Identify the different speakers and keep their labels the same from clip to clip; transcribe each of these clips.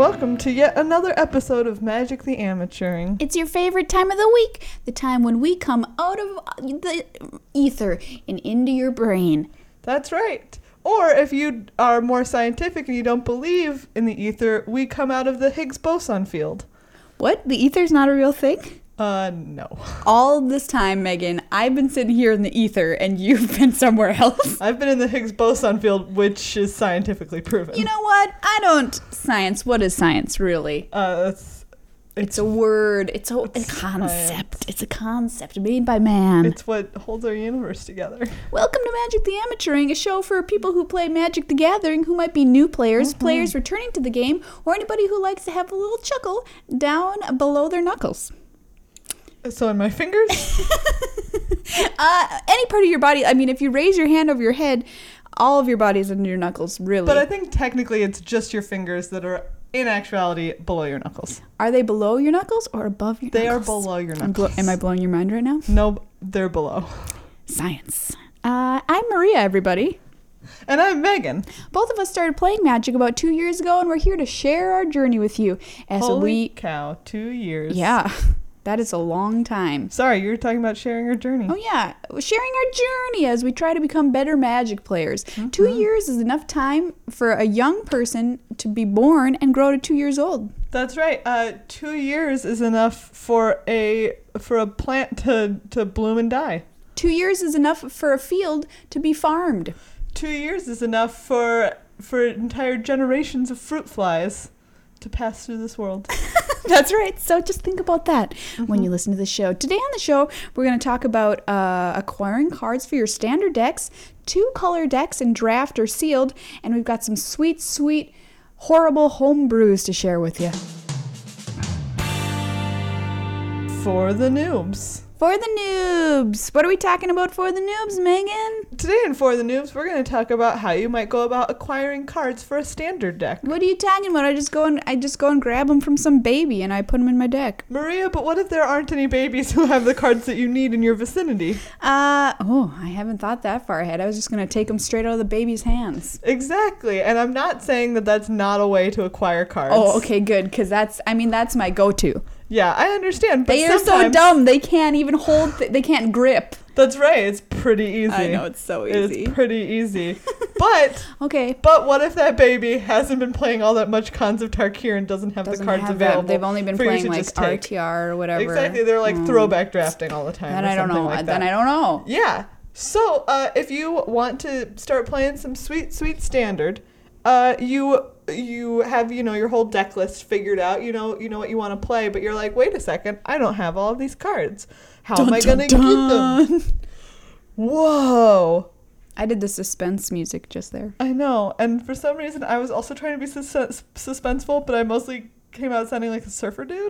Speaker 1: welcome to yet another episode of Magic the Amateuring.
Speaker 2: It's your favorite time of the week, the time when we come out of the ether and into your brain.
Speaker 1: That's right. Or if you are more scientific and you don't believe in the ether, we come out of the Higgs boson field.
Speaker 2: What? The ether's not a real thing?
Speaker 1: No.
Speaker 2: All this time, Megan, I've been sitting here in the ether and you've been somewhere else.
Speaker 1: I've been in the Higgs boson field, which is scientifically proven.
Speaker 2: You know what? I don't... Science. What is science, really?
Speaker 1: It's
Speaker 2: a word. It's a concept.
Speaker 1: Science.
Speaker 2: It's a concept made by man.
Speaker 1: It's what holds our universe together.
Speaker 2: Welcome to Magic the Amateuring, a show for people who play Magic the Gathering, who might be new players, players returning to the game, or anybody who likes to have a little chuckle down below their knuckles.
Speaker 1: So in my fingers?
Speaker 2: Any part of your body. I mean, if you raise your hand over your head, all of your body is under your knuckles, really.
Speaker 1: But I think technically it's just your fingers that are, in actuality, below your knuckles.
Speaker 2: Are they below your knuckles or above your knuckles?
Speaker 1: They are below your knuckles.
Speaker 2: Am I blowing your mind right now?
Speaker 1: No, they're below.
Speaker 2: Science. I'm Maria, everybody.
Speaker 1: And I'm Megan.
Speaker 2: Both of us started playing Magic about 2 years ago, and we're here to share our journey with you.
Speaker 1: Holy cow, 2 years.
Speaker 2: Yeah. That is a long time.
Speaker 1: Sorry, you were talking about sharing our journey.
Speaker 2: Oh, yeah. Sharing our journey as we try to become better Magic players. 2 years is enough time for a young person to be born and grow to 2 years old.
Speaker 1: That's right. 2 years is enough for a plant to bloom and die.
Speaker 2: 2 years is enough for a field to be farmed.
Speaker 1: 2 years is enough for entire generations of fruit flies to pass through this world.
Speaker 2: That's right. So just think about that when you listen to the show. Today on the show, we're going to talk about acquiring cards for your standard decks, 2-color decks in draft or sealed, and we've got some sweet, sweet, horrible home brews to share with you.
Speaker 1: For the noobs.
Speaker 2: For the noobs. What are we talking about for the noobs, Megan?
Speaker 1: Today in For the Noobs, we're going to talk about how you might go about acquiring cards for a standard deck.
Speaker 2: What are you talking about? I just go and grab them from some baby and I put them in my deck.
Speaker 1: Maria, but what if there aren't any babies who have the cards that you need in your vicinity?
Speaker 2: I haven't thought that far ahead. I was just going to take them straight out of the baby's hands.
Speaker 1: Exactly. And I'm not saying that that's not a way to acquire cards.
Speaker 2: Oh, okay, good. Because that's my go-to.
Speaker 1: Yeah, I understand. But
Speaker 2: they are so dumb. They can't even hold. They can't grip.
Speaker 1: That's right. It's pretty easy.
Speaker 2: I know, it's so easy.
Speaker 1: It's pretty easy. But
Speaker 2: okay.
Speaker 1: But what if that baby hasn't been playing all that much Khans of Tarkir and doesn't have the cards available?
Speaker 2: They've only been playing like RTR or whatever.
Speaker 1: Exactly. They're like throwback drafting all the time.
Speaker 2: Then I don't know. Then I don't know.
Speaker 1: Yeah. So if you want to start playing some sweet, sweet standard, you have, your whole deck list figured out, you know what you want to play, but you're like, wait a second, I don't have all of these cards. How am I going to get them? Whoa.
Speaker 2: I did the suspense music just there.
Speaker 1: I know. And for some reason, I was also trying to be suspenseful, but I mostly came out sounding like a surfer dude.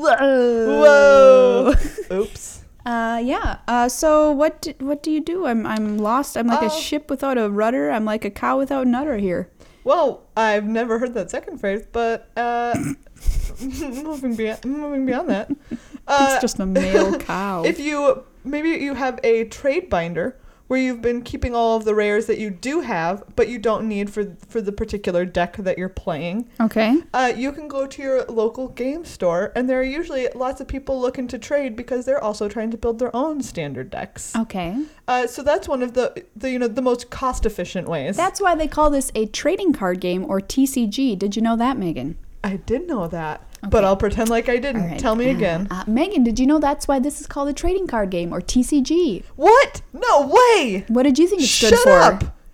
Speaker 1: Whoa. Oops.
Speaker 2: Yeah. So what do you do? I'm lost. I'm like a ship without a rudder. I'm like a cow without an udder here.
Speaker 1: Well, I've never heard that second phrase, but moving beyond that.
Speaker 2: It's just a male cow.
Speaker 1: If maybe you have a trade binder where you've been keeping all of the rares that you do have, but you don't need for the particular deck that you're playing.
Speaker 2: Okay.
Speaker 1: You can go to your local game store, and there are usually lots of people looking to trade because they're also trying to build their own standard decks.
Speaker 2: Okay.
Speaker 1: So that's one of the most cost efficient ways.
Speaker 2: That's why they call this a trading card game, or TCG. Did you know that, Megan?
Speaker 1: I did know that.
Speaker 2: Okay.
Speaker 1: But I'll pretend like I didn't. Right. Tell me again.
Speaker 2: Megan, did you know that's why this is called a trading card game, or TCG?
Speaker 1: What? No way!
Speaker 2: What did you think it stood for?
Speaker 1: Shut up!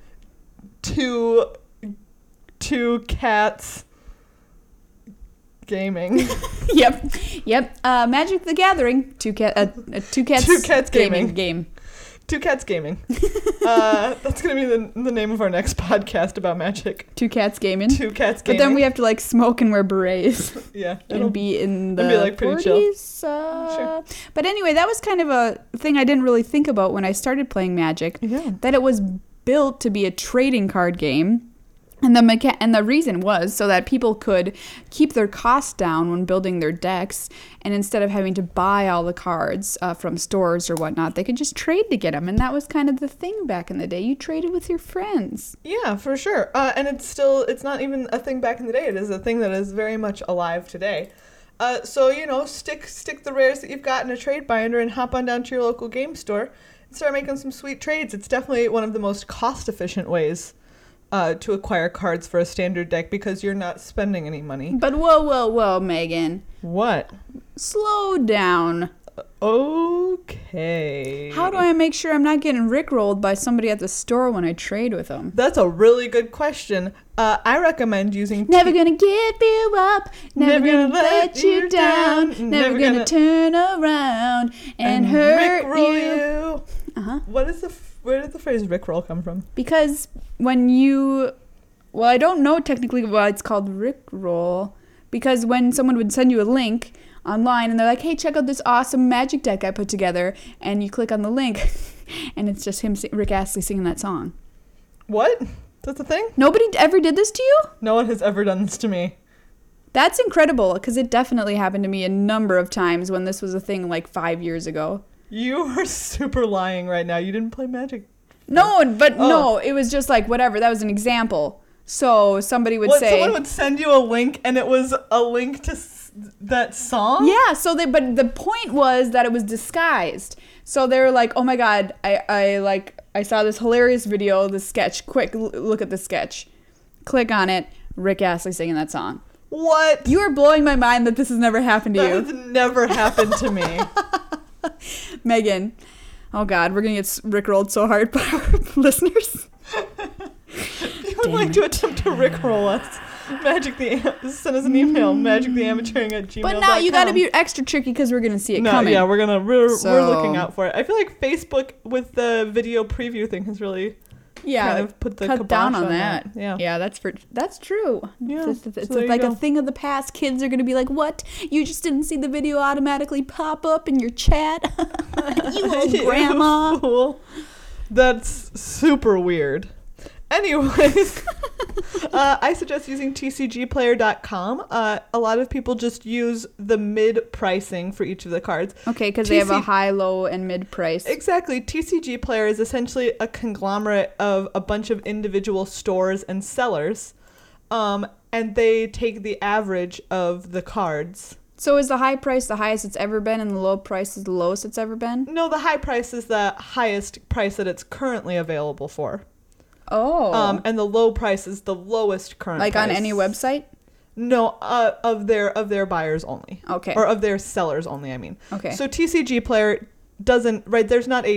Speaker 1: Two cats gaming.
Speaker 2: Yep. Magic the Gathering. Two cats.
Speaker 1: Two cats gaming.
Speaker 2: Game.
Speaker 1: Two Cats Gaming. That's going to be the name of our next podcast about Magic.
Speaker 2: Two Cats Gaming.
Speaker 1: Two Cats Gaming.
Speaker 2: But then we have to smoke and wear berets.
Speaker 1: Yeah.
Speaker 2: And be in the
Speaker 1: pretty
Speaker 2: 40s.
Speaker 1: Chill.
Speaker 2: Sure. But anyway, that was kind of a thing I didn't really think about when I started playing Magic.
Speaker 1: Yeah.
Speaker 2: That it was built to be a trading card game. And the reason was so that people could keep their costs down when building their decks, and instead of having to buy all the cards from stores or whatnot, they could just trade to get them. And that was kind of the thing back in the day. You traded with your friends.
Speaker 1: Yeah, for sure. And it's not even a thing back in the day. It is a thing that is very much alive today. So, stick the rares that you've got in a trade binder and hop on down to your local game store and start making some sweet trades. It's definitely one of the most cost-efficient ways to acquire cards for a standard deck because you're not spending any money.
Speaker 2: But whoa, Megan.
Speaker 1: What?
Speaker 2: Slow down.
Speaker 1: Okay.
Speaker 2: How do I make sure I'm not getting rickrolled by somebody at the store when I trade with them?
Speaker 1: That's a really good question. I recommend using...
Speaker 2: Never gonna give you up, never gonna let you down, never gonna turn around and hurt you. Uh-huh.
Speaker 1: Where did the phrase rickroll come from?
Speaker 2: Because I don't know technically why it's called rickroll, because when someone would send you a link online and they're like, hey, check out this awesome Magic deck I put together, and you click on the link and it's just him, Rick Astley, singing that song.
Speaker 1: What? That's a thing?
Speaker 2: Nobody ever did this to you?
Speaker 1: No one has ever done this to me.
Speaker 2: That's incredible, because it definitely happened to me a number of times when this was a thing like 5 years ago.
Speaker 1: You are super lying right now. You didn't play Magic.
Speaker 2: No, no, it was just like whatever. That was an example. So somebody would say...
Speaker 1: Someone would send you a link and it was a link to that song?
Speaker 2: Yeah, but the point was that it was disguised. So they were like, oh my God, I saw this hilarious video, this sketch. Quick, look at the sketch. Click on it. Rick Astley singing that song.
Speaker 1: What?
Speaker 2: You are blowing my mind that this has never happened to you.
Speaker 1: That has never happened to me.
Speaker 2: Megan, oh God, we're going to get rickrolled so hard by our listeners.
Speaker 1: If you would like to attempt to rickroll us, send us an email, magictheamateuring@gmail.com.
Speaker 2: But now you got to be extra tricky because we're going to see it coming.
Speaker 1: Yeah, we're looking out for it. I feel like Facebook with the video preview thing has really kind of put the
Speaker 2: cut down on
Speaker 1: that.
Speaker 2: Yeah, that's true.
Speaker 1: Yeah,
Speaker 2: it's like a thing of the past. Kids are going to be like, what? You just didn't see the video automatically pop up in your chat? You old grandma.
Speaker 1: Fool. That's super weird. Anyways, I suggest using tcgplayer.com. A lot of people just use the mid pricing for each of the cards.
Speaker 2: Okay, because they have a high, low, and mid price.
Speaker 1: Exactly. TCG Player is essentially a conglomerate of a bunch of individual stores and sellers, and they take the average of the cards.
Speaker 2: So is the high price the highest it's ever been, and the low price is the lowest it's ever been?
Speaker 1: No, the high price is the highest price that it's currently available for.
Speaker 2: Oh.
Speaker 1: And the low price is the lowest current price.
Speaker 2: Like on any website?
Speaker 1: No, of their buyers only.
Speaker 2: Okay.
Speaker 1: Or of their sellers only, I mean.
Speaker 2: Okay.
Speaker 1: So TCG Player doesn't, right, it's not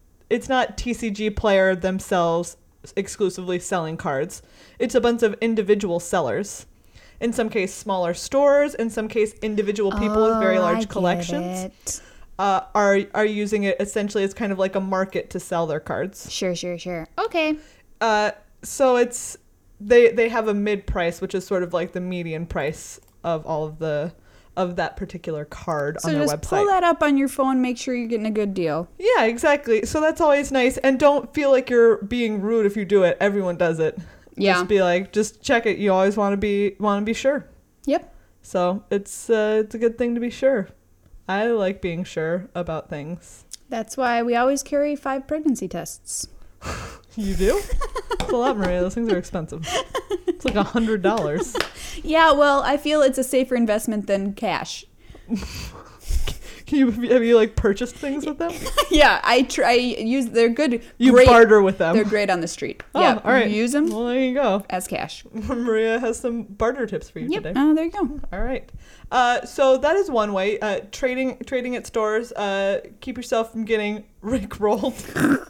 Speaker 1: TCG Player themselves exclusively selling cards. It's a bunch of individual sellers. In some case, smaller stores. In some case, individual people with very large collections. Are using it essentially as kind of like a market to sell their cards.
Speaker 2: Sure. Okay.
Speaker 1: So it's they have a mid price, which is sort of like the median price of all of that particular card on their website. So
Speaker 2: just pull that up on your phone, make sure you're getting a good deal.
Speaker 1: Yeah, exactly. So that's always nice, and don't feel like you're being rude if you do it. Everyone does it.
Speaker 2: Yeah.
Speaker 1: Just check it. You always want to be sure.
Speaker 2: Yep.
Speaker 1: So it's a good thing to be sure. I like being sure about things.
Speaker 2: That's why we always carry 5 pregnancy tests.
Speaker 1: You do? It's a lot, Maria. Those things are expensive. It's like $100.
Speaker 2: Yeah, well, I feel it's a safer investment than cash.
Speaker 1: Have you like purchased things with them?
Speaker 2: Yeah, they're good.
Speaker 1: You
Speaker 2: great,
Speaker 1: barter with them.
Speaker 2: They're great on the street.
Speaker 1: Oh,
Speaker 2: yeah,
Speaker 1: all right.
Speaker 2: You use them.
Speaker 1: Well, there you go.
Speaker 2: As cash.
Speaker 1: Maria has some barter tips for you today.
Speaker 2: Oh, there you go.
Speaker 1: All right. So that is one way. Trading at stores. Keep yourself from getting rickrolled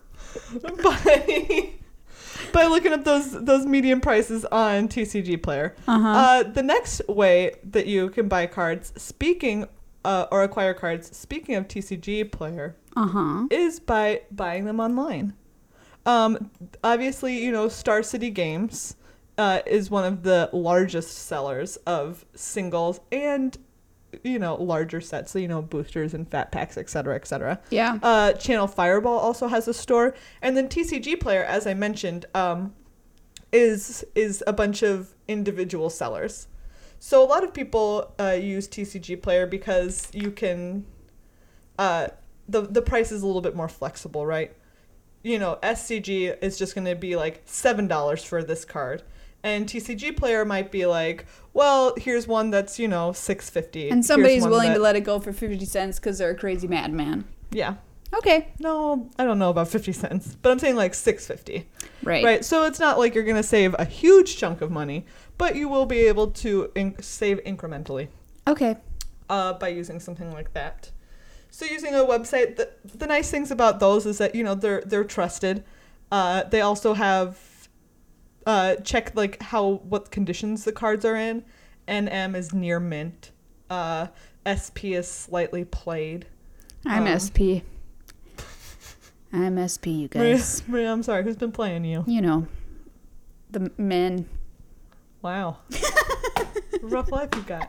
Speaker 1: by looking at those medium prices on TCG Player. The next way that you can buy cards, or acquire cards, speaking of TCG Player, is by buying them online. Obviously, Star City Games is one of the largest sellers of singles and, larger sets, so, boosters and fat packs, et cetera, et cetera.
Speaker 2: Yeah.
Speaker 1: Channel Fireball also has a store. And then TCG Player, as I mentioned, is a bunch of individual sellers. So a lot of people use TCG Player because you can, the price is a little bit more flexible, right? You know, SCG is just going to be like $7 for this card. And TCG Player might be like, well, here's one that's, you know, $6.50.
Speaker 2: And somebody's willing to let it go for 50 cents because they're a crazy madman.
Speaker 1: Yeah.
Speaker 2: Okay.
Speaker 1: No, I don't know about 50 cents, but I'm saying like $6.50.
Speaker 2: Right.
Speaker 1: Right. So it's not like you're going to save a huge chunk of money, but you will be able to save incrementally.
Speaker 2: Okay.
Speaker 1: By using something like that. So using a website, the nice things about those is that, you know, they're trusted. They also have check like what conditions the cards are in. NM is near mint. SP is slightly played.
Speaker 2: I'm SP. I'm SP, you guys.
Speaker 1: Maria, I'm sorry. Who's been playing you?
Speaker 2: You know, the men.
Speaker 1: Wow. Rough life you got.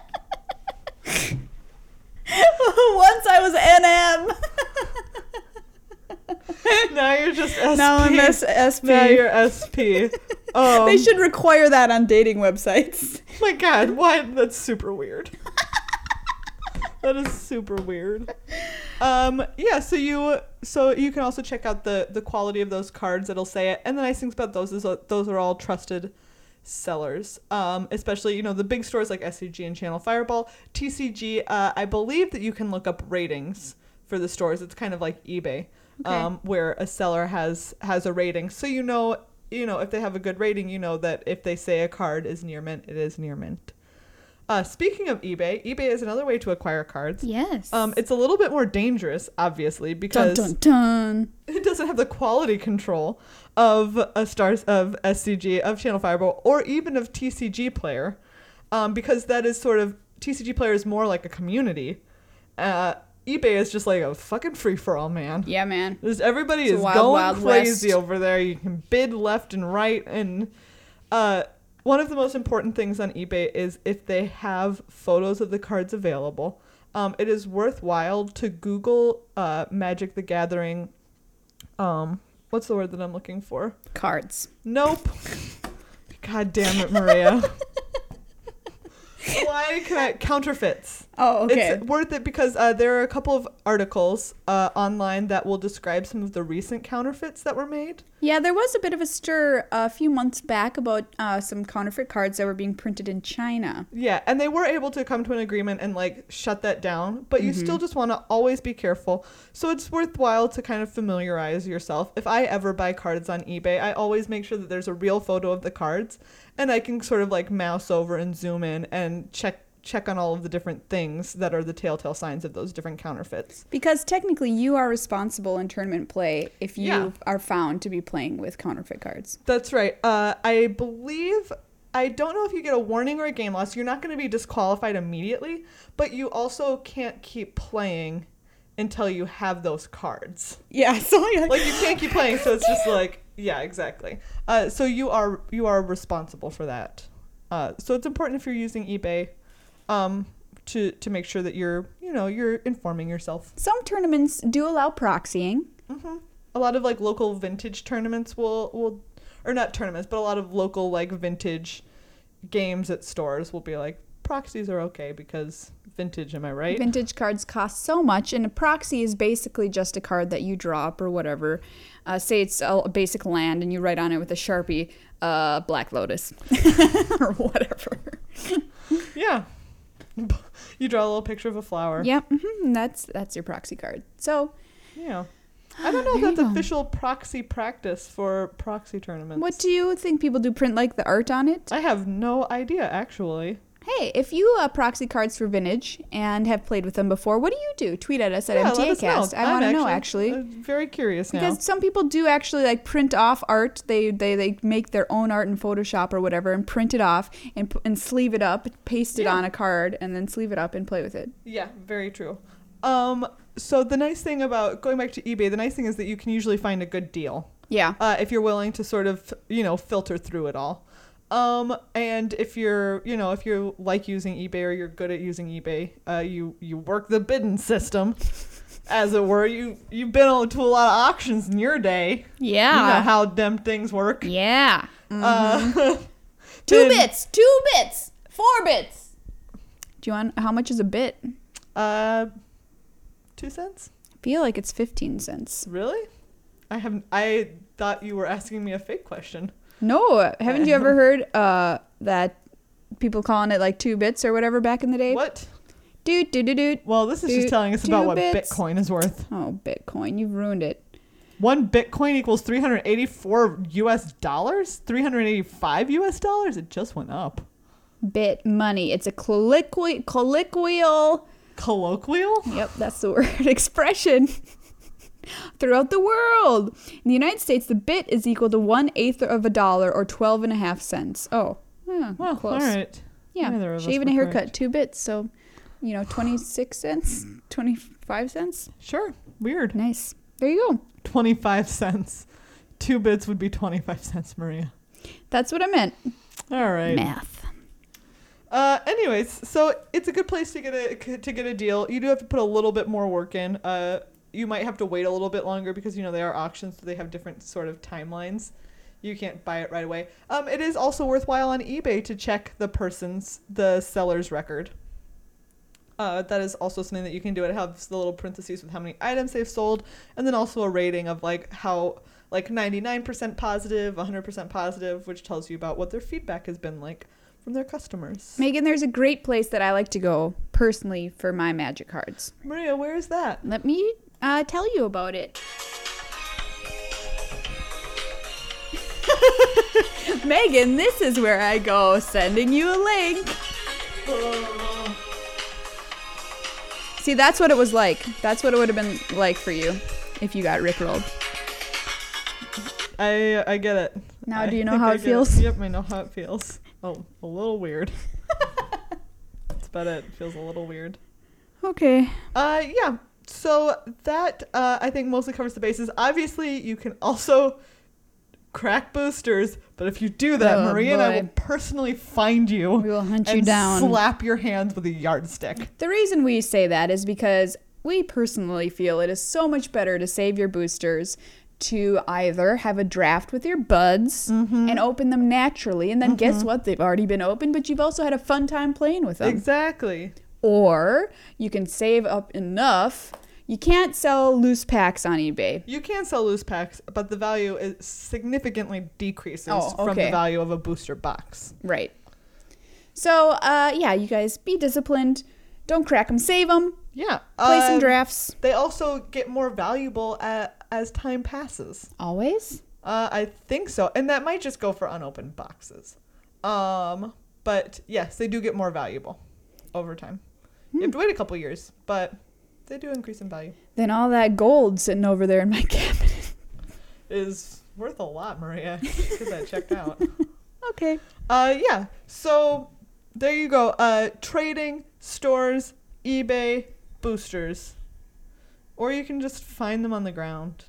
Speaker 2: Once I was NM.
Speaker 1: Now you're just SP.
Speaker 2: Now I'm SP.
Speaker 1: Now you're SP.
Speaker 2: They should require that on dating websites.
Speaker 1: My God, why? That's super weird. That is super weird. Yeah, so you can also check out the quality of those cards. It'll say it. And the nice things about those is those are all trusted sellers. Especially, you know, the big stores like SCG and Channel Fireball. TCG, I believe that you can look up ratings for the stores. It's kind of like eBay, where a seller has a rating. So you know, if they have a good rating, you know that if they say a card is near mint, it is near mint. Speaking of eBay is another way to acquire cards.
Speaker 2: Yes.
Speaker 1: It's a little bit more dangerous, obviously, because
Speaker 2: dun, dun, dun.
Speaker 1: It doesn't have the quality control of of SCG, of Channel Fireball, or even of TCG Player, because that is sort of, TCG Player is more like a community. eBay is just like a fucking free-for-all, man.
Speaker 2: Yeah, man.
Speaker 1: Everybody is
Speaker 2: wild,
Speaker 1: going
Speaker 2: wild
Speaker 1: crazy
Speaker 2: west.
Speaker 1: over there. You can bid left and right, and one of the most important things on eBay is if they have photos of the cards available. It is worthwhile to Google Magic the Gathering. What's the word that I'm looking for?
Speaker 2: Cards.
Speaker 1: Nope. God damn it, Maria. Why can I? Counterfeits.
Speaker 2: Oh, okay.
Speaker 1: It's worth it because there are a couple of articles online that will describe some of the recent counterfeits that were made.
Speaker 2: Yeah, there was a bit of a stir a few months back about some counterfeit cards that were being printed in China.
Speaker 1: Yeah, and they were able to come to an agreement and like shut that down, but you still just want to always be careful. So it's worthwhile to kind of familiarize yourself. If I ever buy cards on eBay, I always make sure that there's a real photo of the cards, and I can sort of like mouse over and zoom in and check on all of the different things that are the telltale signs of those different counterfeits.
Speaker 2: Because technically you are responsible in tournament play if you are found to be playing with counterfeit cards.
Speaker 1: That's right. I believe, I don't know if you get a warning or a game loss. You're not going to be disqualified immediately, but you also can't keep playing until you have those cards.
Speaker 2: Yeah, so
Speaker 1: Like you can't keep playing, so it's just like, yeah, exactly. So you are responsible for that. So it's important if you're using eBay to make sure that you're informing yourself.
Speaker 2: some tournaments do allow proxying.
Speaker 1: Mm-hmm. A lot of like local vintage tournaments will, or not tournaments, but a lot of local like vintage games at stores will be like, proxies are okay because vintage, am I right?
Speaker 2: Vintage cards cost so much, and a proxy is basically just a card that you drop or whatever. Say it's a basic land, and you write on it with a Sharpie, Black Lotus, or whatever.
Speaker 1: Yeah. You draw a little picture of a flower.
Speaker 2: Yep, that's your proxy card. So,
Speaker 1: Yeah. I don't know if
Speaker 2: There you
Speaker 1: that's
Speaker 2: go.
Speaker 1: official proxy practice for proxy tournaments.
Speaker 2: what do you think people do? Print like the art on it?
Speaker 1: I have no idea, actually.
Speaker 2: Hey, if you proxy cards for Vintage and have played with them before, what do you do? Tweet at us at
Speaker 1: Yeah, let us know.
Speaker 2: MTAcast. I want to know, actually.
Speaker 1: I'm very curious now.
Speaker 2: Because some people do actually like print off art. They make their own art in Photoshop or whatever and print it off and sleeve it up, paste it
Speaker 1: Yeah.
Speaker 2: on a card, and then sleeve it up and play with it.
Speaker 1: Yeah, very true. So the nice thing about going back to eBay, the nice thing is that you can usually find a good deal.
Speaker 2: Yeah.
Speaker 1: If you're willing to sort of, filter through it all. And if you're like using eBay or you're good at using eBay, you work the bidding system. as it were. You've been to a lot of auctions in your day.
Speaker 2: Yeah.
Speaker 1: You know how them things work.
Speaker 2: Yeah.
Speaker 1: Uh,
Speaker 2: 2 bits. 2 bits. 4 bits. Do you want? How much is a bit?
Speaker 1: 2 cents?
Speaker 2: I feel like it's 15 cents.
Speaker 1: Really? I thought you were asking me a fake question.
Speaker 2: No, haven't you ever heard that people calling it like 2 bits or whatever back in the day?
Speaker 1: What?
Speaker 2: Doot.
Speaker 1: Well, this is just telling us about
Speaker 2: 2
Speaker 1: what
Speaker 2: bits.
Speaker 1: Bitcoin is worth.
Speaker 2: Oh, Bitcoin, you've ruined it.
Speaker 1: 1 Bitcoin equals 384 US dollars? 385 US dollars? It just went up.
Speaker 2: Bit money. It's a colloquial.
Speaker 1: Colloquial?
Speaker 2: Yep, that's the word. Expression. Throughout the world. In the United States, the bit is equal to 1/8 of a dollar or 12.5 cents. Oh, yeah,
Speaker 1: Well,
Speaker 2: close.
Speaker 1: all right.
Speaker 2: Yeah,
Speaker 1: Neither of us
Speaker 2: shaving
Speaker 1: were
Speaker 2: a haircut,
Speaker 1: correct.
Speaker 2: 2 bits. So, 26 cents, 25 cents.
Speaker 1: Sure. Weird.
Speaker 2: Nice. There you go.
Speaker 1: 25 cents. 2 bits would be 25 cents, Maria.
Speaker 2: That's what I meant.
Speaker 1: All right.
Speaker 2: Math.
Speaker 1: Anyways, so it's a good place to get a deal. You do have to put a little bit more work in. You might have to wait a little bit longer because they are auctions, so they have different sort of timelines. You can't buy it right away. It is also worthwhile on eBay to check the seller's record. That is also something that you can do. It has the little parentheses with how many items they've sold, and then also a rating of how 99% positive, 100% positive, which tells you about what their feedback has been like from their customers.
Speaker 2: Megan, there's a great place that I like to go personally for my magic cards.
Speaker 1: Maria, where is that?
Speaker 2: Let me tell you about it. Megan, this is where I go, sending you a link. See, that's what it was like. That's what it would have been like for you if you got rickrolled.
Speaker 1: I get it.
Speaker 2: Now,
Speaker 1: I
Speaker 2: do you know
Speaker 1: think
Speaker 2: how
Speaker 1: I
Speaker 2: it
Speaker 1: get
Speaker 2: feels?
Speaker 1: Yep, I know how it feels. Oh, a little weird. That's about it. It feels a little weird.
Speaker 2: Okay.
Speaker 1: Yeah. So that I think mostly covers the bases. Obviously, you can also crack boosters, but if you do that,
Speaker 2: Oh,
Speaker 1: Maria and I
Speaker 2: boy.
Speaker 1: will personally find you.
Speaker 2: We will hunt you
Speaker 1: and
Speaker 2: down.
Speaker 1: slap your hands with a yardstick.
Speaker 2: The reason we say that is because we personally feel it is so much better to save your boosters to either have a draft with your buds and open them naturally, and then guess what? They've already been opened, but you've also had a fun time playing with them.
Speaker 1: Exactly.
Speaker 2: Or you can save up enough. You can't sell loose packs on eBay.
Speaker 1: You can sell loose packs, but the value is significantly decreases
Speaker 2: Oh,
Speaker 1: from the
Speaker 2: okay.
Speaker 1: value of a booster box.
Speaker 2: Right. So, yeah, you guys be disciplined. Don't crack them. Save them.
Speaker 1: Yeah.
Speaker 2: Play some drafts.
Speaker 1: They also get more valuable as time passes.
Speaker 2: Always?
Speaker 1: I think so. And that might just go for unopened boxes. But yes, they do get more valuable over time. You have to wait a couple years, but they do increase in value.
Speaker 2: Then all that gold sitting over there in my cabinet.
Speaker 1: Is worth a lot, Maria. Get that checked out.
Speaker 2: Okay.
Speaker 1: Yeah. So there you go. Trading, stores, eBay, boosters. Or you can just find them on the ground.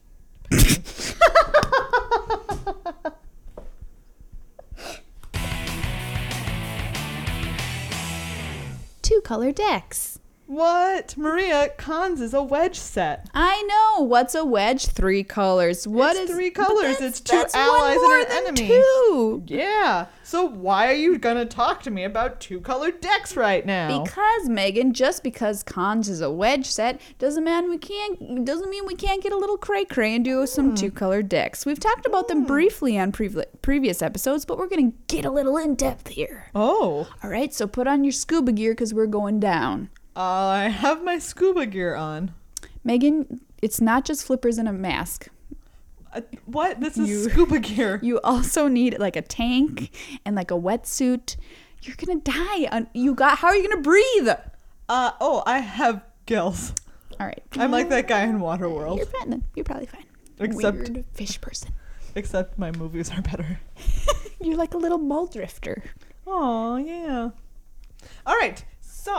Speaker 2: Two color decks.
Speaker 1: What? Maria, Cons is a wedge set.
Speaker 2: I know. What's a wedge? 3 colors. What
Speaker 1: It's
Speaker 2: is
Speaker 1: 3
Speaker 2: but
Speaker 1: colors.
Speaker 2: that's-
Speaker 1: It's 2
Speaker 2: that's
Speaker 1: allies
Speaker 2: one more
Speaker 1: and an
Speaker 2: than
Speaker 1: enemy.
Speaker 2: 2.
Speaker 1: Yeah. So why are you gonna talk to me about 2 colored decks right now?
Speaker 2: Because Megan, just because Cons is a wedge set doesn't mean we can't get a little cray cray and do some 2 color decks. We've talked about them briefly on previous episodes, but we're gonna get a little in depth here.
Speaker 1: Oh.
Speaker 2: All right, so put on your scuba gear because we're going down.
Speaker 1: I have my scuba gear on.
Speaker 2: Megan, it's not just flippers and a mask.
Speaker 1: What? This is scuba gear.
Speaker 2: You also need like a tank and like a wetsuit. You're gonna die. How are you gonna breathe?
Speaker 1: I have gills.
Speaker 2: All right.
Speaker 1: I'm like that guy in Waterworld.
Speaker 2: You're fine then. You're probably fine.
Speaker 1: Except-
Speaker 2: Weird fish person.
Speaker 1: Except my movies are better.
Speaker 2: You're like a little mole drifter.
Speaker 1: Oh, yeah. All right. So,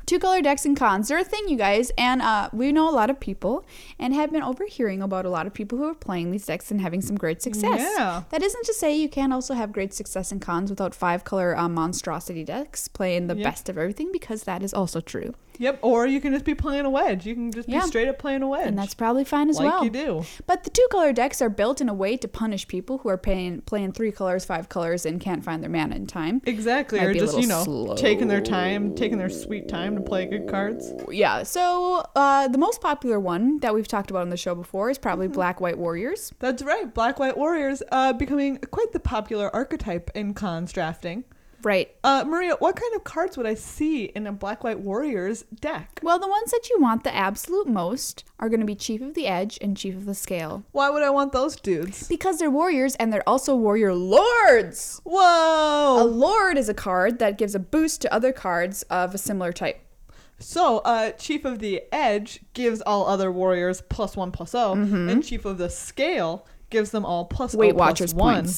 Speaker 2: Two-color decks and cons. They're a thing, you guys, and we know a lot of people and have been overhearing about a lot of people who are playing these decks and having some great success.
Speaker 1: Yeah.
Speaker 2: That isn't to say you can't also have great success in cons without 5-color monstrosity decks playing the best of everything, because that is also true.
Speaker 1: Yep, or you can just be playing a wedge. You can just be straight up playing a wedge.
Speaker 2: And that's probably fine as well.
Speaker 1: Like you do.
Speaker 2: But the 2-color decks are built in a way to punish people who are playing 3 colors, 5 colors, and can't find their mana in time.
Speaker 1: Exactly,
Speaker 2: Might
Speaker 1: or
Speaker 2: be a
Speaker 1: just,
Speaker 2: little slow.
Speaker 1: taking their sweet time to play good cards.
Speaker 2: Yeah, so the most popular one that we've talked about on the show before is probably Black-White Warriors.
Speaker 1: That's right, Black-White Warriors becoming quite the popular archetype in cons drafting.
Speaker 2: Right.
Speaker 1: Maria, what kind of cards would I see in a Black-White Warriors deck?
Speaker 2: Well, the ones that you want the absolute most are going to be Chief of the Edge and Chief of the Scale.
Speaker 1: Why would I want those dudes?
Speaker 2: Because they're warriors and they're also warrior lords.
Speaker 1: Whoa!
Speaker 2: A lord is a card that gives a boost to other cards of a similar type.
Speaker 1: So, Chief of the Edge gives all other warriors +1/+0, and Chief of the Scale gives them all +0/+1.
Speaker 2: Weight Watchers points.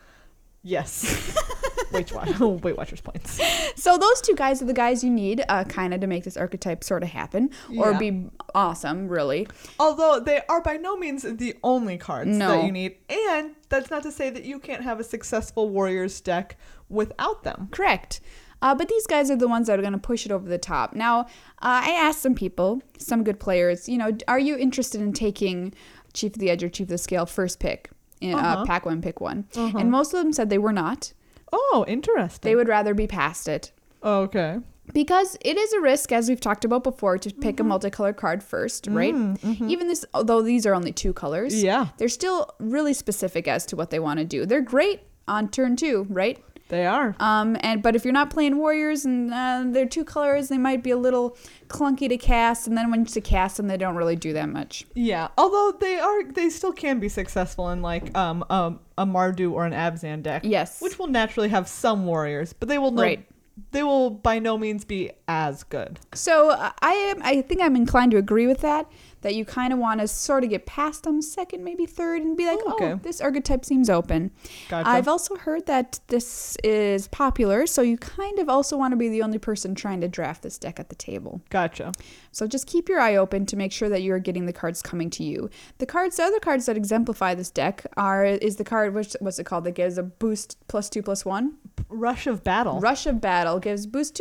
Speaker 1: Yes. Weight Watchers points.
Speaker 2: So those two guys are the guys you need kind of to make this archetype sort of happen or
Speaker 1: Yeah.
Speaker 2: be awesome, really.
Speaker 1: Although they are by no means the only cards
Speaker 2: No.
Speaker 1: that you need. And that's not to say that you can't have a successful Warriors deck without them.
Speaker 2: Correct. But these guys are the ones that are going to push it over the top. Now, I asked some people, some good players, are you interested in taking Chief of the Edge or Chief of the Scale first pick? In pack one, pick one. And most of them said they were not.
Speaker 1: Oh, interesting.
Speaker 2: They would rather be past it.
Speaker 1: Okay.
Speaker 2: Because it is a risk, as we've talked about before, to pick a multicolored card first, right? Even this, although these are only 2 colors,
Speaker 1: Yeah.
Speaker 2: they're still really specific as to what they want to do. They're great on turn 2, right?
Speaker 1: They are.
Speaker 2: But if you're not playing warriors and they're 2 colors, they might be a little clunky to cast, and then when you cast them, they don't really do that much.
Speaker 1: Yeah. Although they still can be successful in like a Mardu or an Abzan deck.
Speaker 2: Yes.
Speaker 1: Which will naturally have some warriors, but they will
Speaker 2: Right.
Speaker 1: They will by no means be as good.
Speaker 2: So I think I'm inclined to agree with that you kind of want to sort of get past them second, maybe third, and be like,
Speaker 1: okay.
Speaker 2: this archetype seems open.
Speaker 1: Gotcha.
Speaker 2: I've also heard that this is popular, so you kind of also want to be the only person trying to draft this deck at the table.
Speaker 1: Gotcha.
Speaker 2: So just keep your eye open to make sure that you're getting the cards coming to you. The other cards that exemplify this deck is the card, what's it called, that gives a boost +2/+1?
Speaker 1: Rush of Battle.
Speaker 2: Rush of Battle gives boost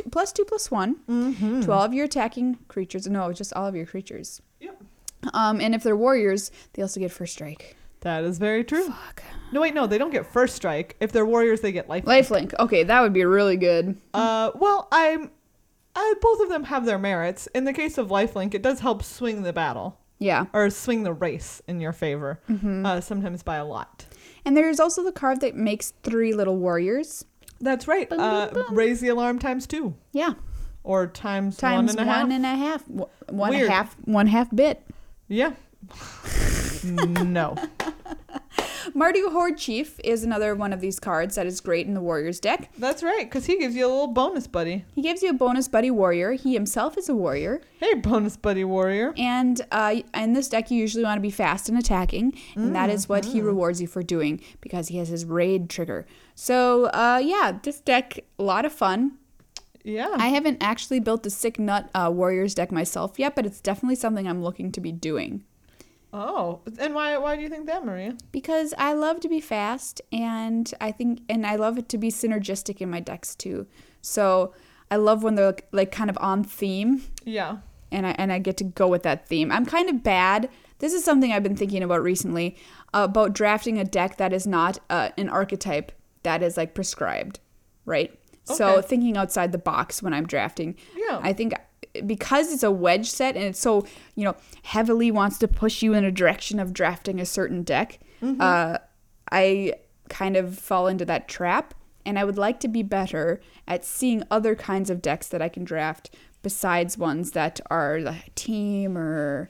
Speaker 2: +2/+1 to all of your attacking creatures. No, just all of your creatures.
Speaker 1: Yep.
Speaker 2: And if they're warriors, they also get first strike.
Speaker 1: That is very true.
Speaker 2: Fuck.
Speaker 1: No, wait, no, they don't get first strike. If they're warriors, they get life.
Speaker 2: Lifelink. Okay, that would be really good.
Speaker 1: Well, both of them have their merits. In the case of lifelink, it does help swing the battle
Speaker 2: Yeah.
Speaker 1: or swing the race in your favor. Sometimes by a lot.
Speaker 2: And there's also the card that makes 3 little warriors.
Speaker 1: That's right.
Speaker 2: Boom, boom, boom.
Speaker 1: Raise the alarm ×2
Speaker 2: Yeah.
Speaker 1: or times
Speaker 2: Times
Speaker 1: 1.5. Weird.
Speaker 2: One half bit.
Speaker 1: Yeah. No.
Speaker 2: Mardu Horde Chief is another one of these cards that is great in the Warriors deck.
Speaker 1: That's right, because he gives you a little bonus buddy.
Speaker 2: He gives you a bonus buddy warrior. He himself is a warrior.
Speaker 1: Hey, bonus buddy warrior.
Speaker 2: And in this deck, you usually want to be fast and attacking. And that is what he rewards you for doing because he has his raid trigger. So, this deck, a lot of fun.
Speaker 1: Yeah.
Speaker 2: I haven't actually built the Sick Nut Warriors deck myself yet, but it's definitely something I'm looking to be doing.
Speaker 1: Oh, and why do you think that, Maria?
Speaker 2: Because I love to be fast, and I love it to be synergistic in my decks too. So I love when they're like kind of on theme.
Speaker 1: Yeah.
Speaker 2: And I get to go with that theme. I'm kind of bad. This is something I've been thinking about recently, about drafting a deck that is not an archetype that is like prescribed, right?
Speaker 1: Okay.
Speaker 2: So thinking outside the box when I'm drafting.
Speaker 1: Yeah.
Speaker 2: I think because it's a wedge set and it's so, heavily wants to push you in a direction of drafting a certain deck, I kind of fall into that trap. And I would like to be better at seeing other kinds of decks that I can draft besides ones that are like Team or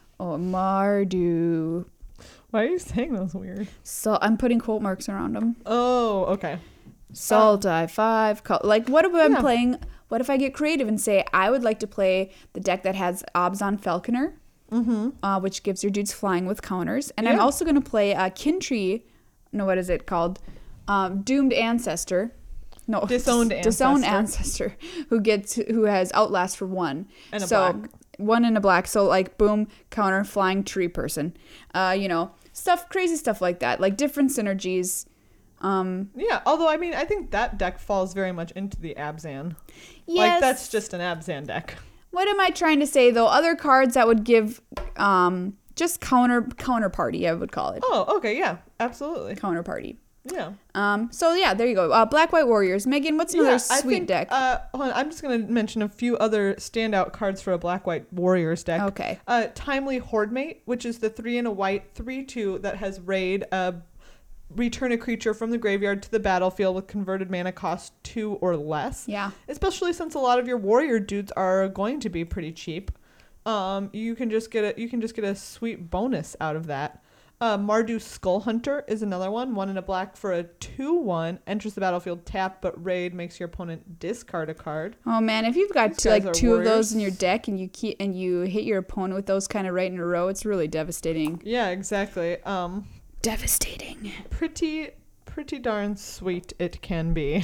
Speaker 2: Mardu.
Speaker 1: Why are you saying those weird?
Speaker 2: So I'm putting quote marks around them.
Speaker 1: Oh, okay.
Speaker 2: Sultai 5. Like, what if I'm playing? What if I get creative and say I would like to play the deck that has Abzan Falconer, which gives your dudes flying with counters, and I'm also going to play Kintree. No, what is it called? Doomed Ancestor. No,
Speaker 1: Disowned
Speaker 2: disowned
Speaker 1: ancestor.
Speaker 2: ancestor who has Outlast for 1.
Speaker 1: And a
Speaker 2: so
Speaker 1: black.
Speaker 2: 1 and a black. So like boom, counter, flying tree person. Crazy stuff like that. Like different synergies.
Speaker 1: Yeah, although I mean, I think that deck falls very much into the Abzan.
Speaker 2: Yes.
Speaker 1: Like that's just an Abzan deck.
Speaker 2: What am I trying to say though? Other cards that would give just counterparty, I would call it.
Speaker 1: Oh, okay, yeah, absolutely.
Speaker 2: Counterparty.
Speaker 1: Yeah.
Speaker 2: So yeah, there you go. Black White Warriors. Megan, what's another sweet deck?
Speaker 1: Hold on, I'm just gonna mention a few other standout cards for a Black White Warriors deck.
Speaker 2: Okay.
Speaker 1: Timely Hordemate, which is the 3 and a white 3/2 that has raid. Return a creature from the graveyard to the battlefield with converted mana cost 2 or less.
Speaker 2: Yeah.
Speaker 1: Especially since a lot of your warrior dudes are going to be pretty cheap. You can just get a sweet bonus out of that. Mardu Skull Hunter is another one. 1 and a black for a 2/1. Enters the battlefield tap, but raid makes your opponent discard a card.
Speaker 2: Oh man, if you've got
Speaker 1: These guys are
Speaker 2: two of those
Speaker 1: warriors.
Speaker 2: in your deck and you hit your opponent with those kind of right in a row, it's really devastating.
Speaker 1: Yeah, exactly.
Speaker 2: Devastating.
Speaker 1: Pretty darn sweet it can be.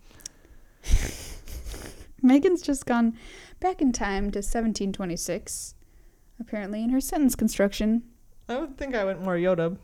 Speaker 2: Megan's just gone back in time to 1726, apparently, in her sentence construction.
Speaker 1: I would think I went more Yoda.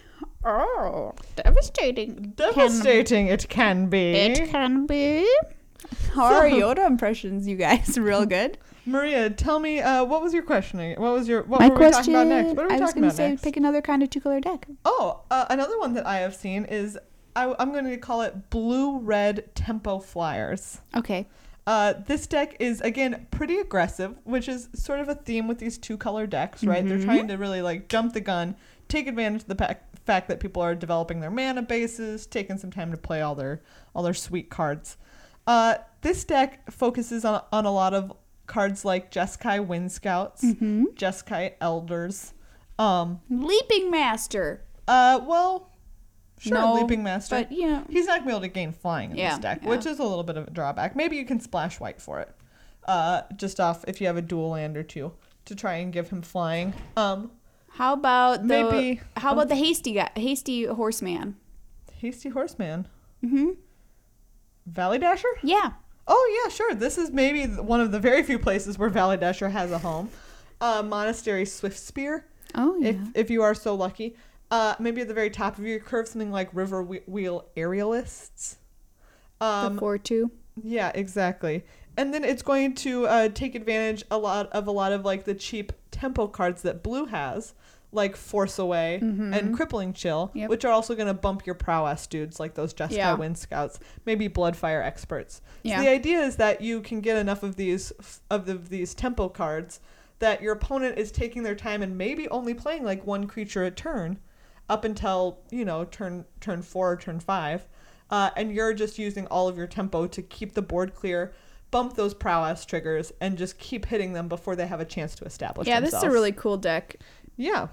Speaker 2: Oh, devastating.
Speaker 1: Devastating it can be.
Speaker 2: It can be. How are Yoda impressions, you guys? Real good.
Speaker 1: Maria, tell me, what was your question? What
Speaker 2: My
Speaker 1: were we
Speaker 2: question,
Speaker 1: talking about next? What are we
Speaker 2: I was
Speaker 1: talking
Speaker 2: going
Speaker 1: about
Speaker 2: to say
Speaker 1: next?
Speaker 2: pick another kind of 2-color deck.
Speaker 1: Oh, another one that I have seen is, I'm going to call it Blue-Red Tempo Flyers.
Speaker 2: Okay.
Speaker 1: This deck is, again, pretty aggressive, which is sort of a theme with these 2-color decks, right? They're trying to really, like, jump the gun, take advantage of the fact that people are developing their mana bases, taking some time to play all their sweet cards. This deck focuses on a lot of cards like Jeskai Wind Scouts, Jeskai Elders.
Speaker 2: Leaping Master.
Speaker 1: Well, sure,
Speaker 2: No,
Speaker 1: Leaping Master.
Speaker 2: But, you know.
Speaker 1: He's not going to be able to gain flying in
Speaker 2: Yeah,
Speaker 1: this deck,
Speaker 2: yeah.
Speaker 1: which is a little bit of a drawback. Maybe you can splash white for it. Just off if you have a dual land or two to try and give him flying.
Speaker 2: How about
Speaker 1: Maybe-
Speaker 2: the hasty horseman?
Speaker 1: Hasty Horseman.
Speaker 2: Mm-hmm.
Speaker 1: Valley Dasher?
Speaker 2: Yeah.
Speaker 1: Oh, yeah, sure. This is maybe one of the very few places where Valley Dasher has a home. Monastery Swift Spear,
Speaker 2: Oh yeah.
Speaker 1: if you are so lucky. Maybe at the very top of your curve, something like River Wheel Aerialists.
Speaker 2: The 4/2.
Speaker 1: Yeah, exactly. And then it's going to take advantage a lot of like the cheap tempo cards that blue has, like Force Away and Crippling Chill,
Speaker 2: Yep.
Speaker 1: which are also going to bump your prowess dudes like those Jeskai
Speaker 2: Yeah.
Speaker 1: Wind Scouts, maybe Bloodfire Experts.
Speaker 2: Yeah.
Speaker 1: So the idea is that you can get enough of these tempo cards that your opponent is taking their time and maybe only playing like one creature a turn up until, turn 4 or turn 5. And you're just using all of your tempo to keep the board clear, bump those prowess triggers, and just keep hitting them before they have a chance to establish
Speaker 2: Yeah,
Speaker 1: themselves.
Speaker 2: this is a really cool deck.
Speaker 1: Yeah.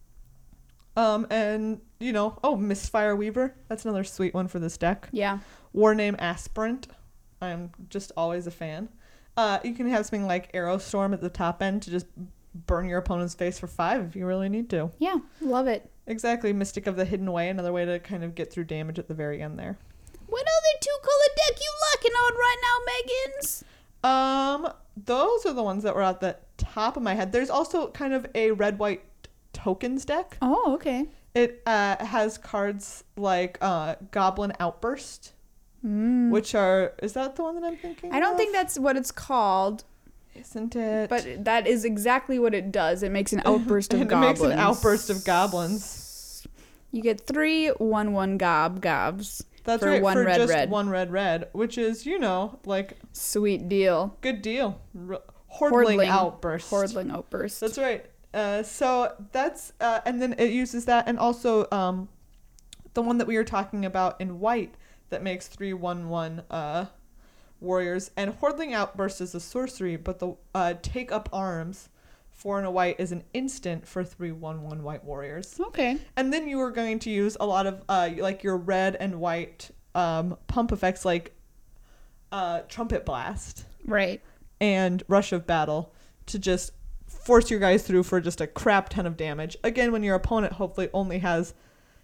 Speaker 1: And, Mistfire Weaver. That's another sweet one for this deck.
Speaker 2: Yeah.
Speaker 1: Warname Aspirant. I'm just always a fan. You can have something like Arrow Storm at the top end to just burn your opponent's face for 5 if you really need to.
Speaker 2: Yeah, love it.
Speaker 1: Exactly. Mystic of the Hidden Way, another way to kind of get through damage at the very end there.
Speaker 2: What other 2-color deck you locking on right now, Megans?
Speaker 1: Those are the ones that were at the top of my head. There's also kind of a red-white tokens deck.
Speaker 2: Oh, okay.
Speaker 1: It has cards like Goblin Outburst, which is that the one that I'm thinking
Speaker 2: I don't
Speaker 1: of?
Speaker 2: think that's what it's called,
Speaker 1: Isn't it?
Speaker 2: but that is exactly what it does. It makes an outburst of
Speaker 1: And
Speaker 2: goblins.
Speaker 1: It makes an outburst of goblins.
Speaker 2: You get 3 1/1 gobs.
Speaker 1: That's
Speaker 2: for
Speaker 1: right,
Speaker 2: one
Speaker 1: for
Speaker 2: red,
Speaker 1: just
Speaker 2: red.
Speaker 1: one red, which is, like,
Speaker 2: Sweet deal.
Speaker 1: good deal. Hordling Outburst.
Speaker 2: Hordling outburst.
Speaker 1: That's right. So that's, and then it uses that, and also the one that we were talking about in white that makes 3/1/1 warriors. And Hordling Outburst is a sorcery, but the Take Up Arms, 4 and a white, is an instant for 3/1/1 white warriors.
Speaker 2: Okay.
Speaker 1: And then you are going to use a lot of like your red and white pump effects like Trumpet Blast
Speaker 2: Right.
Speaker 1: and Rush of Battle to just force your guys through for just a crap ton of damage. Again, when your opponent hopefully only has,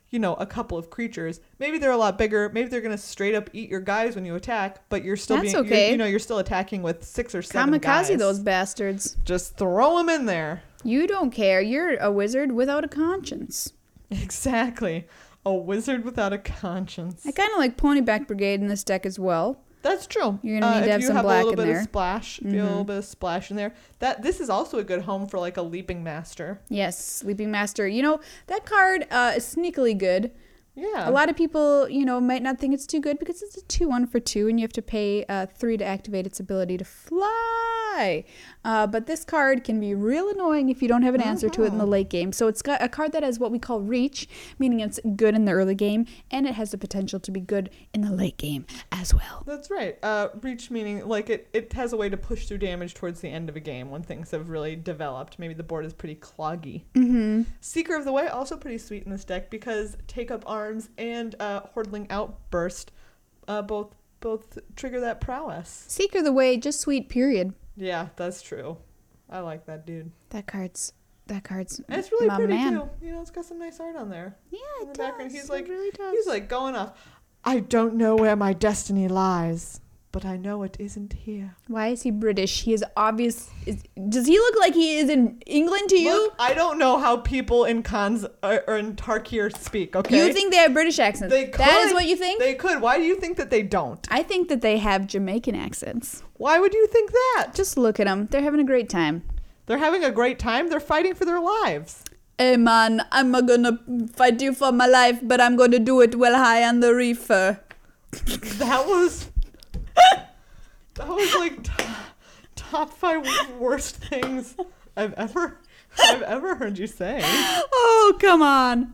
Speaker 1: a couple of creatures. Maybe they're a lot bigger. Maybe they're going to straight up eat your guys when you attack, but you're still
Speaker 2: That's
Speaker 1: being,
Speaker 2: okay.
Speaker 1: you're still attacking with 6 or 7 guys.
Speaker 2: Kamikaze those bastards.
Speaker 1: Just throw them in there.
Speaker 2: You don't care. You're a wizard without a conscience.
Speaker 1: Exactly. A wizard without a conscience.
Speaker 2: I kind of like Ponyback Brigade in this deck as well.
Speaker 1: That's true.
Speaker 2: You're gonna need to have some black in there.
Speaker 1: If you have a little bit of splash, if you have a little bit of splash in there, this is also a good home for like a Leaping Master.
Speaker 2: Yes, Sleeping Master. That card is sneakily good.
Speaker 1: Yeah.
Speaker 2: A lot of people, might not think it's too good because it's a 2-1 for 2 and you have to pay 3 to activate its ability to fly. But this card can be real annoying if you don't have an answer to it in the late game. So it's got a card that has what we call reach, meaning it's good in the early game, and it has the potential to be good in the late game as well.
Speaker 1: That's right. Reach meaning like it has a way to push through damage towards the end of a game when things have really developed. Maybe the board is pretty cloggy.
Speaker 2: Mm-hmm.
Speaker 1: Seeker of the Way, also pretty sweet in this deck because Take Up Arms and Hordling Outburst both trigger that prowess.
Speaker 2: Seeker of the Way, just sweet, period.
Speaker 1: Yeah, that's true. I like that dude.
Speaker 2: That card's
Speaker 1: And it's really
Speaker 2: my
Speaker 1: pretty
Speaker 2: man.
Speaker 1: too. It's got some nice art on there.
Speaker 2: Yeah,
Speaker 1: In
Speaker 2: it
Speaker 1: the background,
Speaker 2: does.
Speaker 1: he's like
Speaker 2: It really does.
Speaker 1: he's like going off. I don't know where my destiny lies, but I know it isn't here.
Speaker 2: Why is he British? He is obvious. Does he look like he is in England to you?
Speaker 1: Look, I don't know how people in Khans or in Tarkir speak, okay?
Speaker 2: You think they have British accents?
Speaker 1: They could.
Speaker 2: That is what you think?
Speaker 1: They could. Why do you think that they don't?
Speaker 2: I think that they have Jamaican accents.
Speaker 1: Why would you think that?
Speaker 2: Just look at them. They're having a great time.
Speaker 1: They're having a great time. They're fighting for their lives.
Speaker 2: Hey man, I'm gonna fight you for my life, but I'm gonna do it well high on the reefer.
Speaker 1: That was like top 5 worst things I've ever heard you say.
Speaker 2: Oh, come on.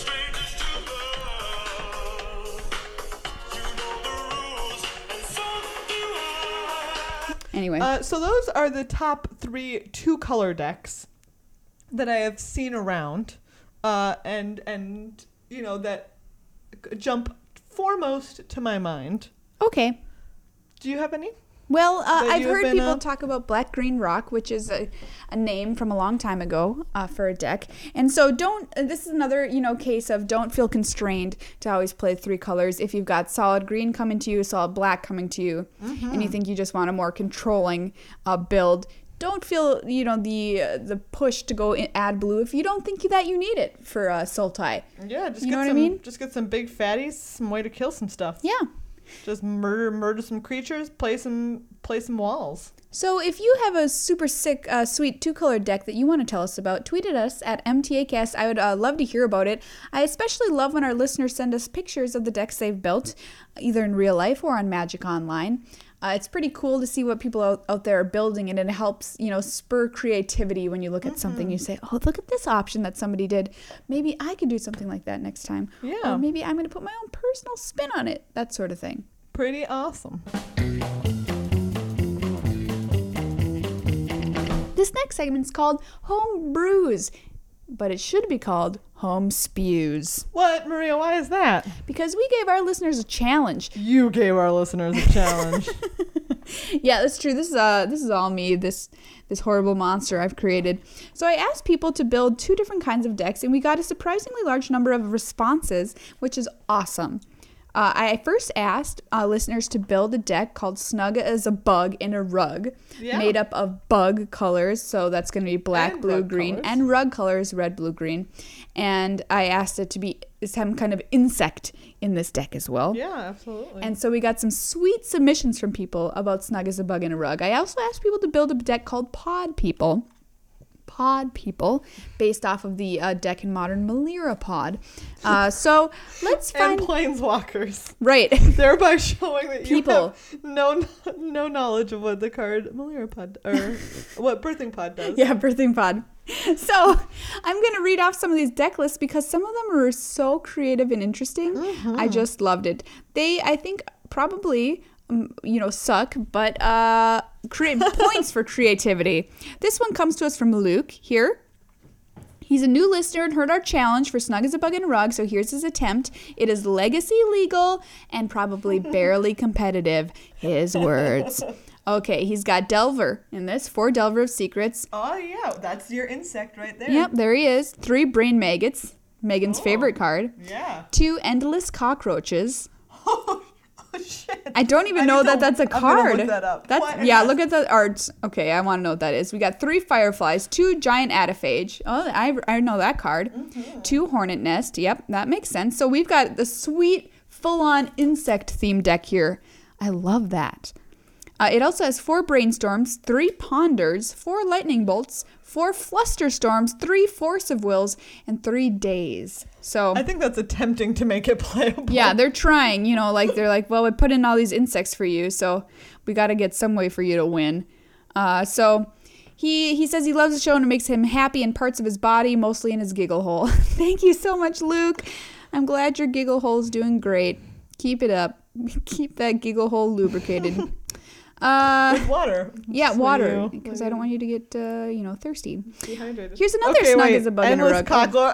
Speaker 2: Anyway.
Speaker 1: So those are the top 3 2-color decks that I have seen around, and that jump foremost to my mind.
Speaker 2: Okay.
Speaker 1: Do you have any?
Speaker 2: Well,
Speaker 1: That
Speaker 2: I've
Speaker 1: you have
Speaker 2: heard
Speaker 1: been,
Speaker 2: people talk about Black Green Rock, which is a name from a long time ago for a deck. And so this is another, case of don't feel constrained to always play 3 colors. If you've got solid green coming to you, solid black coming to you, and you think you just want a more controlling build, don't feel, the push to go add blue if you don't think that you need it for Sultai.
Speaker 1: Yeah, just
Speaker 2: You
Speaker 1: get
Speaker 2: know what I
Speaker 1: some,
Speaker 2: mean?
Speaker 1: Just get some big fatties, some way to kill some stuff.
Speaker 2: Yeah.
Speaker 1: Just murder some creatures, play some walls.
Speaker 2: So if you have a super sick, sweet 2-color deck that you want to tell us about, tweet at us at MTAcast. I would love to hear about it. I especially love when our listeners send us pictures of the decks they've built, either in real life or on Magic Online. It's pretty cool to see what people out there are building, and it helps, spur creativity when you look at something. You say, oh, look at this option that somebody did. Maybe I could do something like that next time.
Speaker 1: Yeah.
Speaker 2: Or maybe I'm going to put my own personal spin on it. That sort of thing.
Speaker 1: Pretty awesome.
Speaker 2: This next segment is called Home Brews, but it should be called Home Spews.
Speaker 1: What, Maria? Why is that?
Speaker 2: Because we gave our listeners a challenge.
Speaker 1: You gave our listeners a challenge.
Speaker 2: Yeah, that's true. This is all me, this horrible monster I've created. So I asked people to build 2 different kinds of decks, and we got a surprisingly large number of responses, which is awesome. I first asked listeners to build a deck called Snug as a Bug in a Rug, made up of bug colors, so that's going to be black,
Speaker 1: And
Speaker 2: blue,
Speaker 1: rug
Speaker 2: green,
Speaker 1: colors.
Speaker 2: and rug colors, red, blue, green. And I asked it to be some kind of insect in this deck as well.
Speaker 1: Yeah, absolutely.
Speaker 2: And so we got some sweet submissions from people about Snug as a Bug in a Rug. I also asked people to build a deck called Pod People, based off of the deck in Modern Melira Pod. So let's find...
Speaker 1: And planeswalkers.
Speaker 2: Right.
Speaker 1: Thereby showing that you
Speaker 2: People.
Speaker 1: have no knowledge of what the card Melira Pod, or what Birthing Pod does.
Speaker 2: Yeah, Birthing Pod. So I'm going to read off some of these deck lists because some of them are so creative and interesting. I just loved it. They, I think, probably... suck, but create points for creativity. This one comes to us from Luke here. He's a new listener and heard our challenge for Snug as a Bug in a Rug, so here's his attempt. It is legacy legal and probably barely competitive. His words. Okay, he's got Delver in this, 4 Delver of Secrets.
Speaker 1: Oh, yeah, that's your insect right there.
Speaker 2: Yep, there he is. 3 Brain Maggots. Megan's favorite card.
Speaker 1: Yeah.
Speaker 2: 2 endless cockroaches.
Speaker 1: Oh, shit.
Speaker 2: I don't even know that that's a card.
Speaker 1: I'm gonna look that up.
Speaker 2: Yeah, look at the art. Okay, I want to know what that is. We got 3 fireflies, 2 giant ataphage. Oh, I know that card. 2 hornet nest. Yep, that makes sense. So we've got the sweet, full-on insect-themed deck here. I love that. It also has 4 brainstorms, 3 ponders, 4 lightning bolts, 4 flusterstorms, 3 force of wills, and 3 days. So
Speaker 1: I think that's attempting to make it playable.
Speaker 2: yeah, they're trying. You know, like they're like, well, we put in all these insects for you, so we got to get some way for you to win. So he says he loves the show and it makes him happy in parts of his body, mostly in his giggle hole. Thank you so much, Luke. I'm glad your giggle hole is doing great. Keep it up. Keep that giggle hole lubricated.
Speaker 1: With water.
Speaker 2: Yeah,
Speaker 1: So
Speaker 2: water, because I don't want you to get thirsty.
Speaker 1: Dehydrated.
Speaker 2: Here's another snug as a bug in a rug.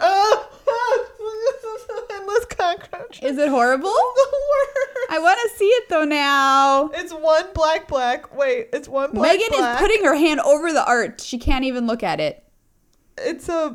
Speaker 1: Endless cockroach.
Speaker 2: Is it horrible?
Speaker 1: The worst.
Speaker 2: I want to see it though now.
Speaker 1: It's 1 black. Wait, it's 1 black.
Speaker 2: Megan is putting her hand over the art. She can't even look at it.
Speaker 1: It's a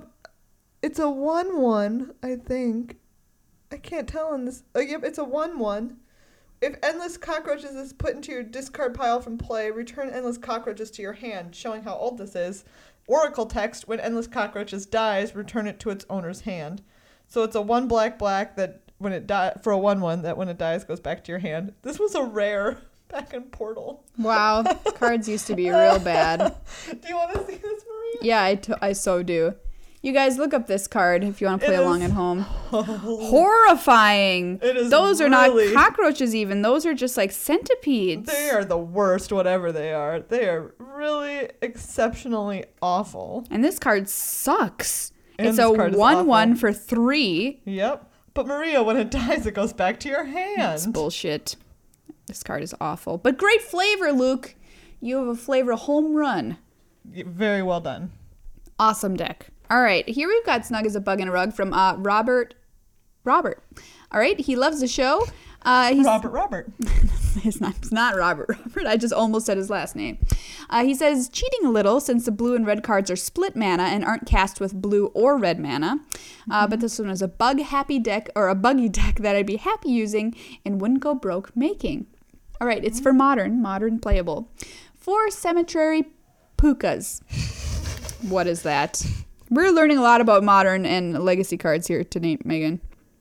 Speaker 1: 1/1, I think. I can't tell on this. Yep, it's a 1/1. If endless cockroaches is put into your discard pile from play, return endless cockroaches to your hand, showing how old this is. Oracle text, when endless cockroaches dies, return it to its owner's hand. So it's a 1 black that when it for a 1/1 that when it dies goes back to your hand. This was a rare back in Portal.
Speaker 2: Wow, cards used to be real bad.
Speaker 1: Do you want to see this, Maria?
Speaker 2: Yeah, I so do. You guys look up this card if you want to play along at home.
Speaker 1: Oh,
Speaker 2: Horrifying.
Speaker 1: it is.
Speaker 2: Those are
Speaker 1: really,
Speaker 2: not cockroaches even. Those are just like centipedes.
Speaker 1: They are the worst, whatever they are. They are really exceptionally awful.
Speaker 2: And this card sucks.
Speaker 1: And
Speaker 2: it's
Speaker 1: this
Speaker 2: a
Speaker 1: card is
Speaker 2: 1/1
Speaker 1: awful.
Speaker 2: for 3.
Speaker 1: Yep. But Maria, when it dies, it goes back to your hand.
Speaker 2: That's bullshit. This card is awful. But great flavor, Luke. You have a flavor home run.
Speaker 1: Very well done.
Speaker 2: Awesome deck. All right, here we've got Snug as a Bug in a Rug from Robert. All right, he loves the show.
Speaker 1: Robert.
Speaker 2: His name's not Robert. I just almost said his last name. He says, cheating a little since the blue and red cards are split mana and aren't cast with blue or red mana. But this one is a buggy deck that I'd be happy using and wouldn't go broke making. All right, it's for modern playable. 4 Cemetery Pukas. What is that? We're learning a lot about modern and legacy cards here tonight, Megan.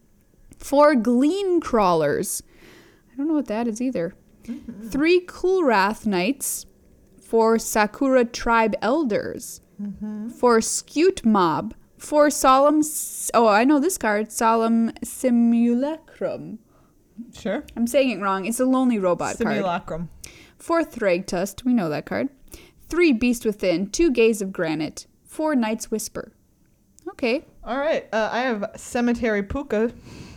Speaker 2: 4 Glean Crawlers. I don't know what that is either. 3 Coolwrath Knights. 4 Sakura Tribe Elders. 4 Scute Mob. 4 Solemn... I know this card. Solemn Simulacrum.
Speaker 1: Sure.
Speaker 2: I'm saying it wrong. It's a Lonely Robot card.
Speaker 1: Simulacrum.
Speaker 2: 4 Thragtusk. We know that card. 3 Beast Within. 2 Gaze of Granite. 4 Night's Whisper. Okay.
Speaker 1: All right. I have Cemetery Puka.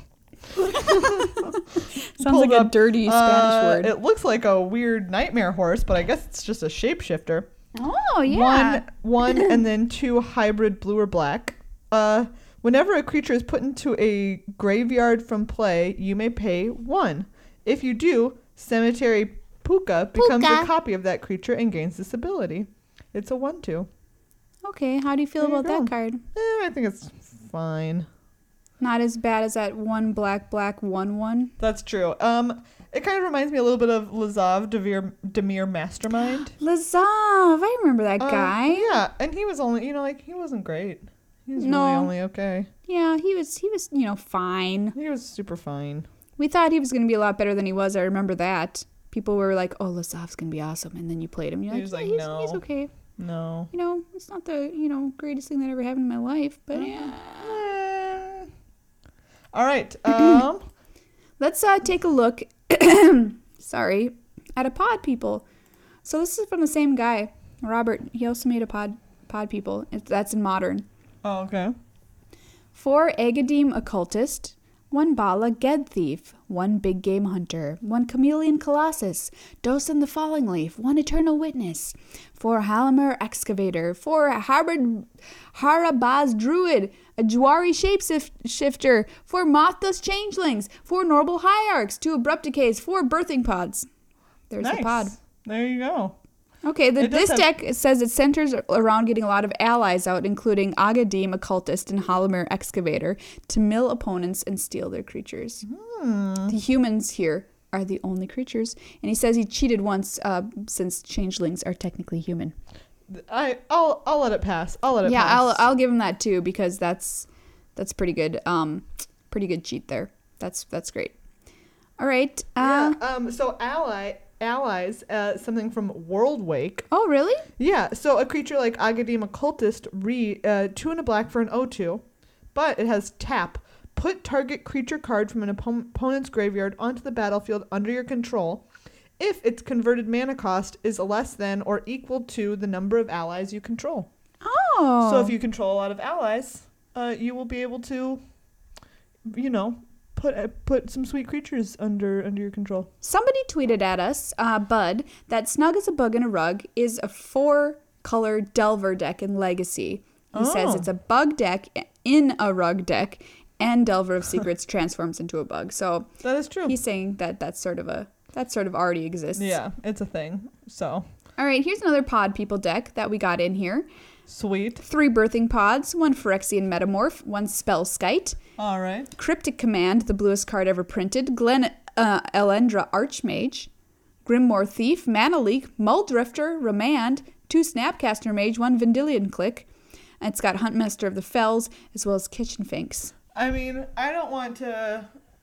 Speaker 2: Sounds like a dirty Spanish word.
Speaker 1: It looks like a weird nightmare horse, but I guess it's just a shapeshifter.
Speaker 2: Oh, yeah.
Speaker 1: 1 and then 2 hybrid blue or black. Whenever a creature is put into a graveyard from play, you may pay 1. If you do, Cemetery Puka becomes a copy of that creature and gains this ability. It's a 1/2.
Speaker 2: Okay, how do you feel
Speaker 1: There you
Speaker 2: about
Speaker 1: go.
Speaker 2: that card?
Speaker 1: I think it's fine.
Speaker 2: Not as bad as that 1 black 1/1.
Speaker 1: That's true. It kind of reminds me a little bit of Lazav Demir Mastermind.
Speaker 2: Lazav, I remember that guy.
Speaker 1: Yeah, and he was only, he wasn't great. He was
Speaker 2: No.
Speaker 1: really only okay.
Speaker 2: Yeah, he was, fine.
Speaker 1: He was super fine.
Speaker 2: We thought he was going to be a lot better than he was. I remember that. People were like, oh, Lazav's going to be awesome. And then you played him. You're
Speaker 1: He
Speaker 2: like,
Speaker 1: was
Speaker 2: yeah,
Speaker 1: like,
Speaker 2: he's,
Speaker 1: no.
Speaker 2: he's okay.
Speaker 1: No.
Speaker 2: It's not the, greatest thing that ever happened in my life. But yeah.
Speaker 1: All right.
Speaker 2: Let's take a look, sorry, at a Pod People. So this is from the same guy, Robert. He also made a Pod People. That's in modern.
Speaker 1: Oh, okay.
Speaker 2: 4 Agadim Occultist, 1 Bala Ged Thief, 1 Big Game Hunter, 1 Chameleon Colossus, Dosen the Falling Leaf, 1 Eternal Witness, 4 Halamer Excavator, 4 Harabaz Druid, a Jwari Shapeshifter, 4 Mothos Changelings, 4 Normal Hierarchs, 2 Abrupt Decays, 4 Birthing Pods. There's
Speaker 1: Nice.
Speaker 2: the pod.
Speaker 1: There you go.
Speaker 2: Okay,
Speaker 1: It does
Speaker 2: this
Speaker 1: have-
Speaker 2: deck says it centers around getting a lot of allies out, including Agadim, Occultist, and Holomer Excavator, to mill opponents and steal their creatures. The humans here are the only creatures, and he says he cheated once since changelings are technically human.
Speaker 1: I'll let it pass. I'll let it
Speaker 2: Yeah,
Speaker 1: pass.
Speaker 2: I'll give him that too because that's pretty good. Pretty good cheat there. That's great. All right.
Speaker 1: So allies, something from World Wake.
Speaker 2: Oh, really?
Speaker 1: Yeah, so a creature like Agadim Occultist, 2 and a black for an 0/2, but it has tap. Put target creature card from an opponent's graveyard onto the battlefield under your control if its converted mana cost is less than or equal to the number of allies you control.
Speaker 2: Oh.
Speaker 1: So if you control a lot of allies, you will be able to, put some sweet creatures under your control.
Speaker 2: Somebody tweeted at us, Bud, that Snug as a Bug in a Rug is a 4-color Delver deck in Legacy. He says it's a bug deck in a rug deck, and Delver of Secrets transforms into a bug. So
Speaker 1: That is true.
Speaker 2: he's saying that sort of already exists.
Speaker 1: Yeah, it's a thing. So
Speaker 2: All right, here's another Pod People deck that we got in here.
Speaker 1: sweet.
Speaker 2: 3 Birthing Pods, 1 Phyrexian Metamorph, 1 Spellskite,
Speaker 1: All right.
Speaker 2: Cryptic Command, the bluest card ever printed, Glen Elendra Archmage, Grimoire Thief, Mana Leak, Muldrifter, Remand, 2 Snapcaster Mage, 1 Vendilion Click. And it's got Huntmaster of the Fells as well as Kitchen Finks.
Speaker 1: I mean, I don't want to,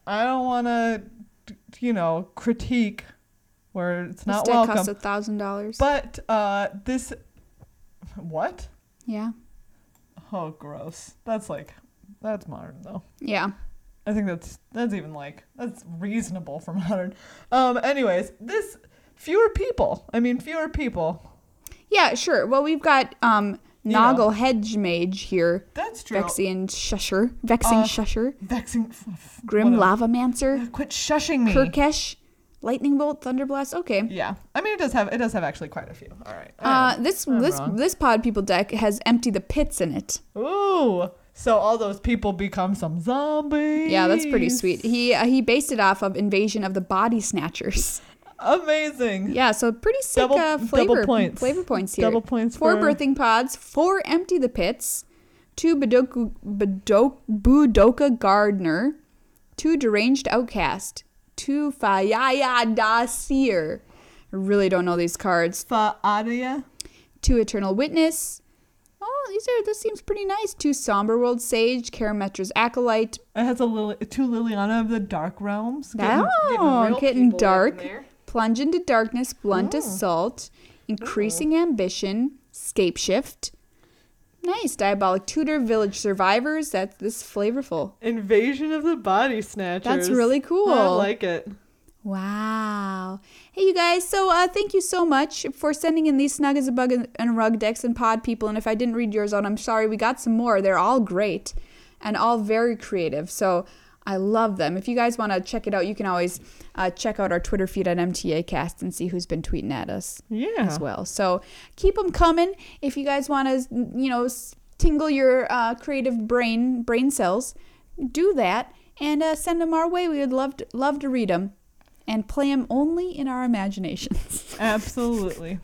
Speaker 1: critique where it's not
Speaker 2: this deck
Speaker 1: welcome.
Speaker 2: costs $1,000.
Speaker 1: But this, what?
Speaker 2: Yeah.
Speaker 1: Oh, gross. That's modern though.
Speaker 2: Yeah.
Speaker 1: I think that's that's reasonable for modern. Anyways, fewer people.
Speaker 2: Yeah, sure. Well, we've got Noggle Hedge Mage here.
Speaker 1: That's true.
Speaker 2: Vexing Shusher.
Speaker 1: Vexing.
Speaker 2: Grim
Speaker 1: whatever.
Speaker 2: Lavamancer.
Speaker 1: Quit shushing me.
Speaker 2: Kirkesh. Lightning Bolt. Thunderblast. Okay.
Speaker 1: Yeah. I mean, it does have actually quite a few. All right.
Speaker 2: This Pod People deck has Empty the Pits in it.
Speaker 1: Ooh. So all those people become some zombies.
Speaker 2: Yeah, that's pretty sweet. He based it off of Invasion of the Body Snatchers.
Speaker 1: Amazing.
Speaker 2: Yeah, so pretty sick flavor points here.
Speaker 1: Double points
Speaker 2: 4
Speaker 1: for
Speaker 2: Birthing Pods, 4 Empty the Pits, 2 Budoka Gardener, 2 Deranged Outcast, 2 Fayaya Da Seer. I really don't know these cards.
Speaker 1: Fa'adia.
Speaker 2: 2 Eternal Witness. Oh, this seems pretty nice. 2 Somber World Sage, Karametra's Acolyte.
Speaker 1: It has 2 Liliana of the Dark Realms. Getting real
Speaker 2: Getting
Speaker 1: people
Speaker 2: dark.
Speaker 1: in there.
Speaker 2: Plunge into Darkness, Blunt Assault, Increasing Ambition, Scape Shift. Nice. Diabolic Tutor, Village Survivors. This is flavorful.
Speaker 1: Invasion of the Body Snatchers.
Speaker 2: That's really cool.
Speaker 1: I like it.
Speaker 2: Wow. Hey, you guys. So thank you so much for sending in these Snug as a Bug and Rug decks and Pod People. And if I didn't read yours out, I'm sorry. We got some more. They're all great and all very creative. So I love them. If you guys want to check it out, you can always check out our Twitter feed at MTAcast and see who's been tweeting at us as well. So keep them coming. If you guys want to, tingle your creative brain cells, do that and send them our way. We would love to read them and play them only in our imaginations.
Speaker 1: Absolutely.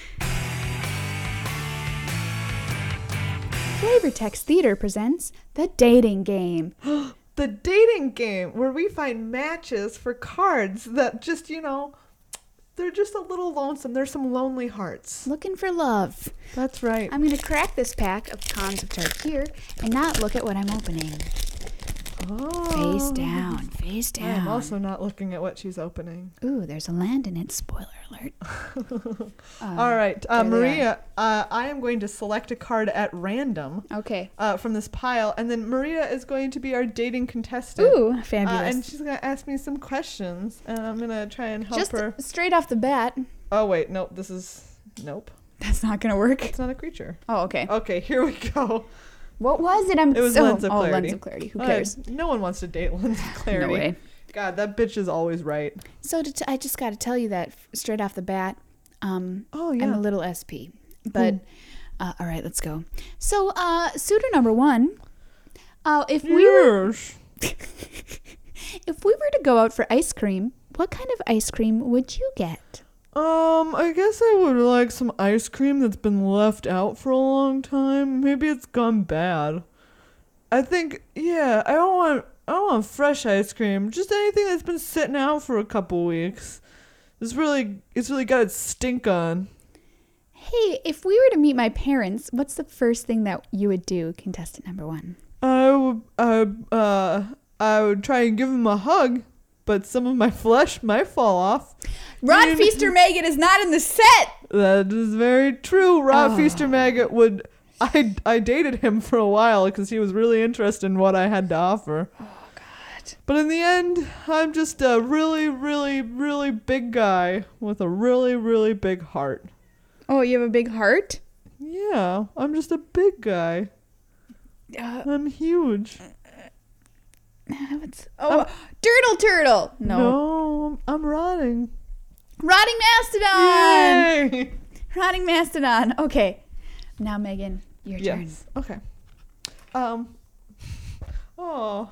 Speaker 2: Flavortext Theater presents The Dating Game.
Speaker 1: The dating game where we find matches for cards that just, they're just a little lonesome. There's some lonely hearts.
Speaker 2: Looking for love.
Speaker 1: That's right.
Speaker 2: I'm going to crack this pack of concept art here and not look at what I'm opening.
Speaker 1: Oh.
Speaker 2: Face down.
Speaker 1: I'm also not looking at what she's opening.
Speaker 2: Ooh, there's a land in it. Spoiler alert.
Speaker 1: All right.
Speaker 2: there they
Speaker 1: Maria, I am going to select a card at random
Speaker 2: Okay.
Speaker 1: from this pile, and then Maria is going to be our dating contestant.
Speaker 2: Ooh, fabulous.
Speaker 1: And she's going to ask me some questions, and I'm going to try and help her.
Speaker 2: Just straight off the bat.
Speaker 1: Oh, wait. Nope. Nope.
Speaker 2: That's not going to work.
Speaker 1: It's not a creature.
Speaker 2: Oh, okay.
Speaker 1: Okay, here we go.
Speaker 2: What was it?
Speaker 1: It was Lens of Clarity.
Speaker 2: Lens of Clarity. Who cares?
Speaker 1: No one wants to date Lens of Clarity.
Speaker 2: No way.
Speaker 1: God, that bitch is always right.
Speaker 2: So I just got to tell you that straight off the bat.
Speaker 1: Oh,
Speaker 2: I'm
Speaker 1: yeah.
Speaker 2: a little SP. But, all right, let's go. So, suitor number 1. If we were to go out for ice cream, what kind of ice cream would you get?
Speaker 1: I guess I would like some ice cream that's been left out for a long time. Maybe it's gone bad. I think, yeah, I don't want fresh ice cream. Just anything that's been sitting out for a couple weeks. It's really got its stink on.
Speaker 2: Hey, if we were to meet my parents, what's the first thing that you would do, contestant number 1?
Speaker 1: I would try and give him a hug, but some of my flesh might fall off.
Speaker 2: Rod Feaster Maggot is not in the set.
Speaker 1: That is very true. Rod Feaster Maggot would. I dated him for a while because he was really interested in what I had to offer.
Speaker 2: Oh God.
Speaker 1: But in the end, I'm just a really, really, really big guy with a really, really big heart.
Speaker 2: Oh, you have a big heart?
Speaker 1: Yeah, I'm just a big guy. I'm huge.
Speaker 2: Turtle.
Speaker 1: No, I'm rotting.
Speaker 2: Rotting Mastodon.
Speaker 1: Yay!
Speaker 2: Rotting Mastodon. Okay. Now, Megan, your turn.
Speaker 1: Yes. Okay. Oh.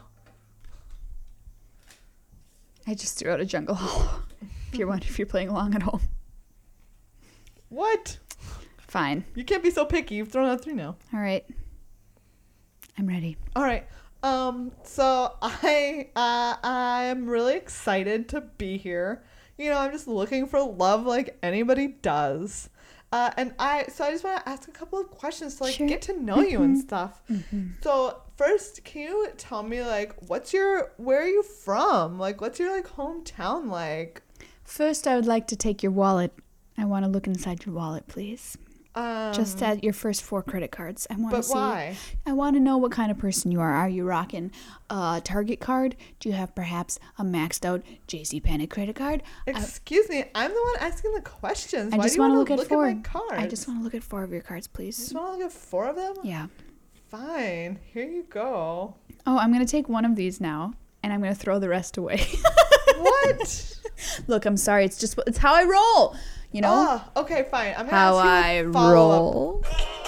Speaker 2: I just threw out a Jungle Hollow. If you're playing along at home.
Speaker 1: What?
Speaker 2: Fine.
Speaker 1: You can't be so picky. You've thrown out 3 now.
Speaker 2: All right. I'm ready.
Speaker 1: All right. So I'm really excited to be here. You know, I'm just looking for love like anybody does. And I just want to ask a couple of questions to
Speaker 2: Sure.
Speaker 1: get to know you and stuff.
Speaker 2: Mm-hmm.
Speaker 1: So first, can you tell me where are you from? Like, what's your hometown like?
Speaker 2: First, I would like to take your wallet. I want to look inside your wallet, please. Just at your first 4 credit cards. I want to see.
Speaker 1: But why?
Speaker 2: I want to know what kind of person you are. Are you rocking a Target card? Do you have perhaps a maxed out JC Penney credit card?
Speaker 1: Excuse me, I'm the one asking the questions.
Speaker 2: I
Speaker 1: Why
Speaker 2: just
Speaker 1: do you
Speaker 2: want to look at 4.
Speaker 1: at my cards?
Speaker 2: I just want to look at 4 of your cards,
Speaker 1: You
Speaker 2: please.
Speaker 1: just want to look at 4 of them?
Speaker 2: Yeah.
Speaker 1: Fine. Here you go.
Speaker 2: Oh, I'm going to take one of these now, and I'm going to throw the rest away.
Speaker 1: What?
Speaker 2: Look, I'm sorry. It's how I roll. You know?
Speaker 1: Oh, okay, fine. I'm gonna
Speaker 2: How
Speaker 1: ask you
Speaker 2: I
Speaker 1: a follow-up.
Speaker 2: roll.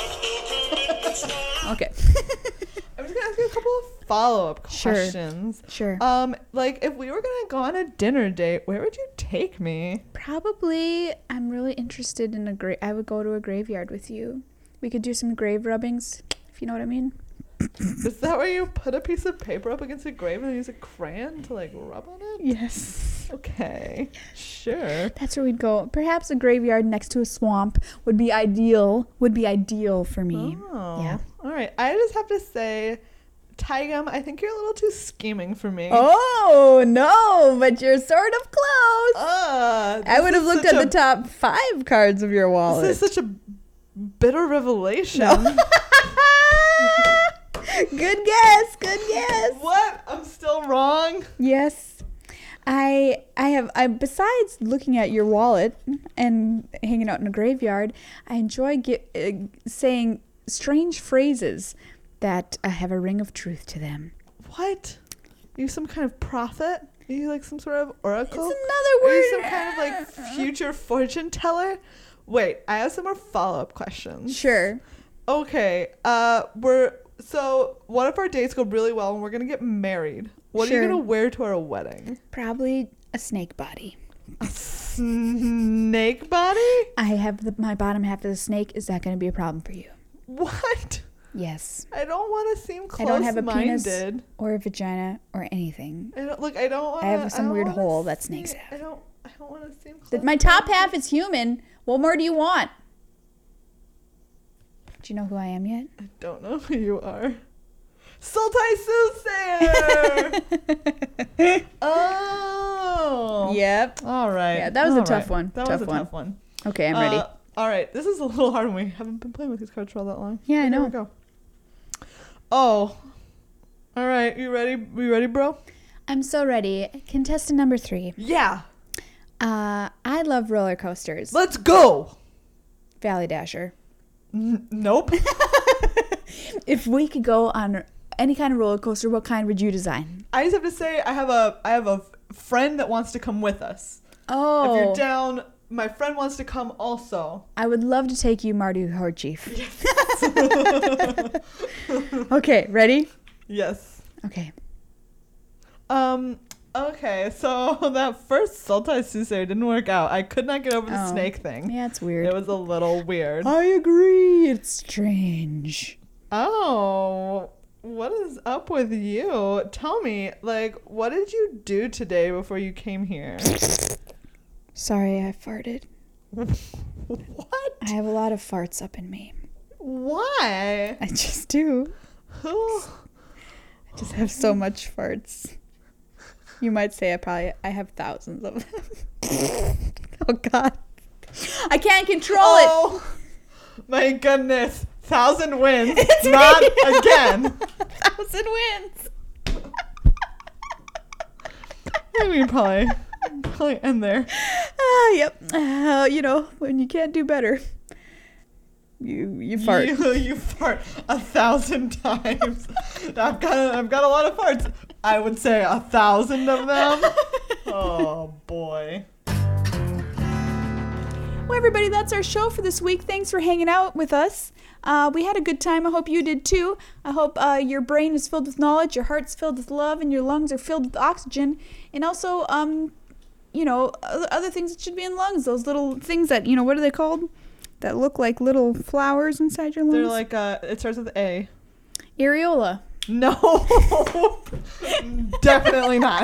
Speaker 2: Okay.
Speaker 1: I'm just gonna ask you a couple of follow-up
Speaker 2: Sure.
Speaker 1: questions.
Speaker 2: Sure.
Speaker 1: If we were gonna go on a dinner date, where would you take me?
Speaker 2: Probably, I'm really interested in I would go to a graveyard with you. We could do some grave rubbings, if you know what I mean.
Speaker 1: Is that where you put a piece of paper up against a grave and use a crayon to rub on it?
Speaker 2: Yes.
Speaker 1: Okay, sure.
Speaker 2: That's where we'd go. Perhaps a graveyard next to a swamp would be ideal for me.
Speaker 1: Oh,
Speaker 2: Yeah.
Speaker 1: All right. I just have to say, Tigum, I think you're a little too scheming for me.
Speaker 2: Oh, no, but you're sort of close. I would have looked at the top 5 cards of your wallet.
Speaker 1: This is such a bitter revelation.
Speaker 2: No. Good guess.
Speaker 1: What? I'm still wrong?
Speaker 2: Yes. I besides looking at your wallet and hanging out in a graveyard, I enjoy saying strange phrases that have a ring of truth to them.
Speaker 1: What? Are you some kind of prophet? Are you some sort of oracle?
Speaker 2: It's another word.
Speaker 1: Are you some kind of future fortune teller? Wait, I have some more follow-up questions.
Speaker 2: Sure.
Speaker 1: Okay, so what if our dates go really well and we're gonna get married? What are you
Speaker 2: Sure.
Speaker 1: gonna wear to our wedding?
Speaker 2: Probably a snake body.
Speaker 1: A snake body?
Speaker 2: I have my bottom half of the snake. Is that going to be a problem for you?
Speaker 1: What?
Speaker 2: Yes.
Speaker 1: I don't want to seem
Speaker 2: I don't have a penis
Speaker 1: close-minded.
Speaker 2: or a vagina or anything.
Speaker 1: I don't want.
Speaker 2: I have some weird hole that snakes have.
Speaker 1: I don't want to seem close.
Speaker 2: My top half is human. What more do you want? Do you know who I am yet?
Speaker 1: I don't know who you are. Sultai Soothsayer! Oh.
Speaker 2: Yep.
Speaker 1: All right.
Speaker 2: Yeah, that was a
Speaker 1: All
Speaker 2: tough
Speaker 1: right.
Speaker 2: one.
Speaker 1: That was a tough one.
Speaker 2: Okay, I'm ready.
Speaker 1: All right. This is a little hard when we haven't been playing with these cards for all that long.
Speaker 2: Yeah, I
Speaker 1: Here
Speaker 2: know.
Speaker 1: we go. Oh. All right. You ready? Bro?
Speaker 2: I'm so ready. Contestant number 3.
Speaker 1: Yeah.
Speaker 2: I love roller coasters.
Speaker 1: Let's go.
Speaker 2: Valley Dasher.
Speaker 1: Nope.
Speaker 2: If we could go on any kind of roller coaster, what kind would you design?
Speaker 1: I just have to say I have a friend that wants to come with us.
Speaker 2: Oh.
Speaker 1: If you're down, my friend wants to come also.
Speaker 2: I would love to take you, Marty Horchief. Okay, ready?
Speaker 1: Yes.
Speaker 2: Okay.
Speaker 1: Okay, so that first Sultai Susei didn't work out. I could not get over the snake thing.
Speaker 2: Yeah, it's weird.
Speaker 1: It was a little weird.
Speaker 2: I agree. It's strange.
Speaker 1: Oh, what is up with you? Tell me, like, what did you do today before you came here?
Speaker 2: Sorry, I farted.
Speaker 1: What?
Speaker 2: I have a lot of farts up in me.
Speaker 1: Why?
Speaker 2: I just do.
Speaker 1: Who?
Speaker 2: I just have so much farts. You might say I have thousands of them. Oh, God. I can't control it.
Speaker 1: Oh, my goodness. 1,000 wins. Not again.
Speaker 2: 1,000 wins.
Speaker 1: I mean, probably end there.
Speaker 2: Yep. You know, when you can't do better, you fart.
Speaker 1: You fart 1,000 times. I've got a lot of farts. I would say 1,000 of them. Oh boy.
Speaker 2: Well, everybody, that's our show for this week. Thanks for hanging out with us. We had a good time. I hope you did too. I hope your brain is filled with knowledge, your heart's filled with love, and your lungs are filled with oxygen. And also, you know, other things that should be in lungs. Those little things that, you know, what are they called? That look like little flowers inside your lungs.
Speaker 1: They're like, it starts with A.
Speaker 2: Areola.
Speaker 1: No. Definitely not.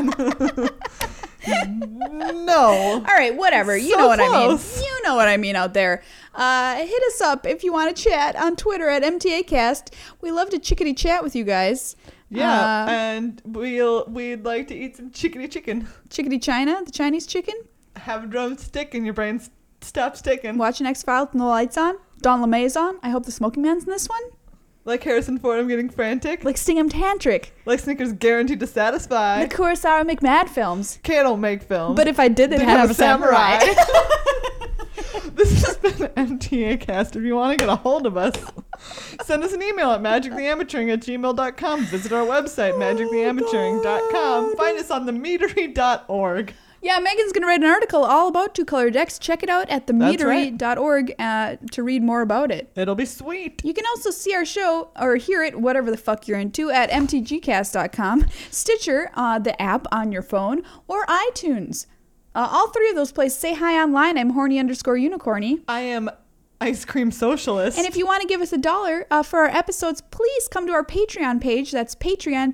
Speaker 1: No.
Speaker 2: All right, whatever. You
Speaker 1: So
Speaker 2: know what
Speaker 1: close.
Speaker 2: I mean. You know what I mean out there. Hit us up if you want to chat on Twitter at MTAcast. We love to chickadee chat with you guys.
Speaker 1: Yeah, and we'd like to eat some chickadee chicken.
Speaker 2: Chickadee China, the Chinese chicken.
Speaker 1: Have a drumstick and your brain stops ticking.
Speaker 2: Watching X-Files with the lights on. Don LeMay's on. I hope the smoking man's in this one.
Speaker 1: Like Harrison Ford, getting frantic.
Speaker 2: Like Stingham Tantric.
Speaker 1: Like Snickers guaranteed to satisfy.
Speaker 2: The Kurosawa McMad films.
Speaker 1: Can't make films.
Speaker 2: But if I did, they'd have a samurai.
Speaker 1: This has been MTA Cast. If you want to get a hold of us, send us an email at magictheamateuring@gmail.com. Visit our website, magictheamateuring.com. Find us on themeadery.org.
Speaker 2: Yeah, Megan's going to write an article all about two-color decks. Check it out at themeadery.org to read more about it.
Speaker 1: It'll be sweet.
Speaker 2: You can also see our show, or hear it, whatever the fuck you're into, at mtgcast.com, Stitcher, the app on your phone, or iTunes. All three of those places. Say hi online. I'm horny_unicorny.
Speaker 1: I am Ice Cream Socialist.
Speaker 2: And if you want to give us $1 for our episodes, please come to our Patreon page. That's Patreon,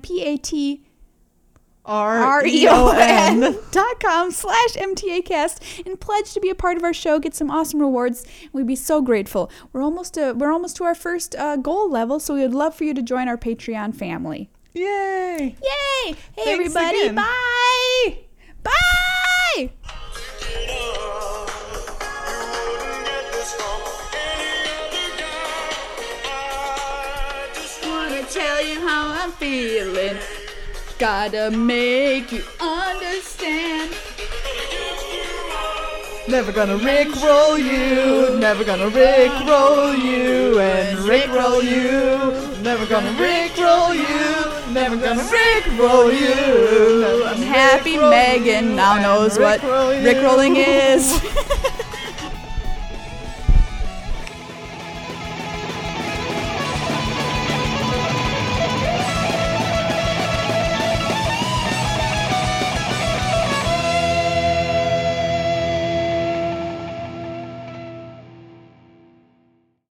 Speaker 2: patreon.com/MTAcast, and pledge to be a part of our show. Get some awesome rewards. We'd be so grateful. We're almost to our first goal level, so we would love for you to join our Patreon family.
Speaker 1: Yay!
Speaker 2: Yay! Hey,
Speaker 1: Thanks
Speaker 2: everybody.
Speaker 1: again.
Speaker 2: Bye! Bye! Wanna tell you how I'm feeling. Gotta make you understand.
Speaker 1: Never gonna rickroll you, never gonna rickroll you, and rickroll you. Never gonna rickroll you, never gonna rickroll you.
Speaker 2: I'm happy Megan now knows what rickrolling is.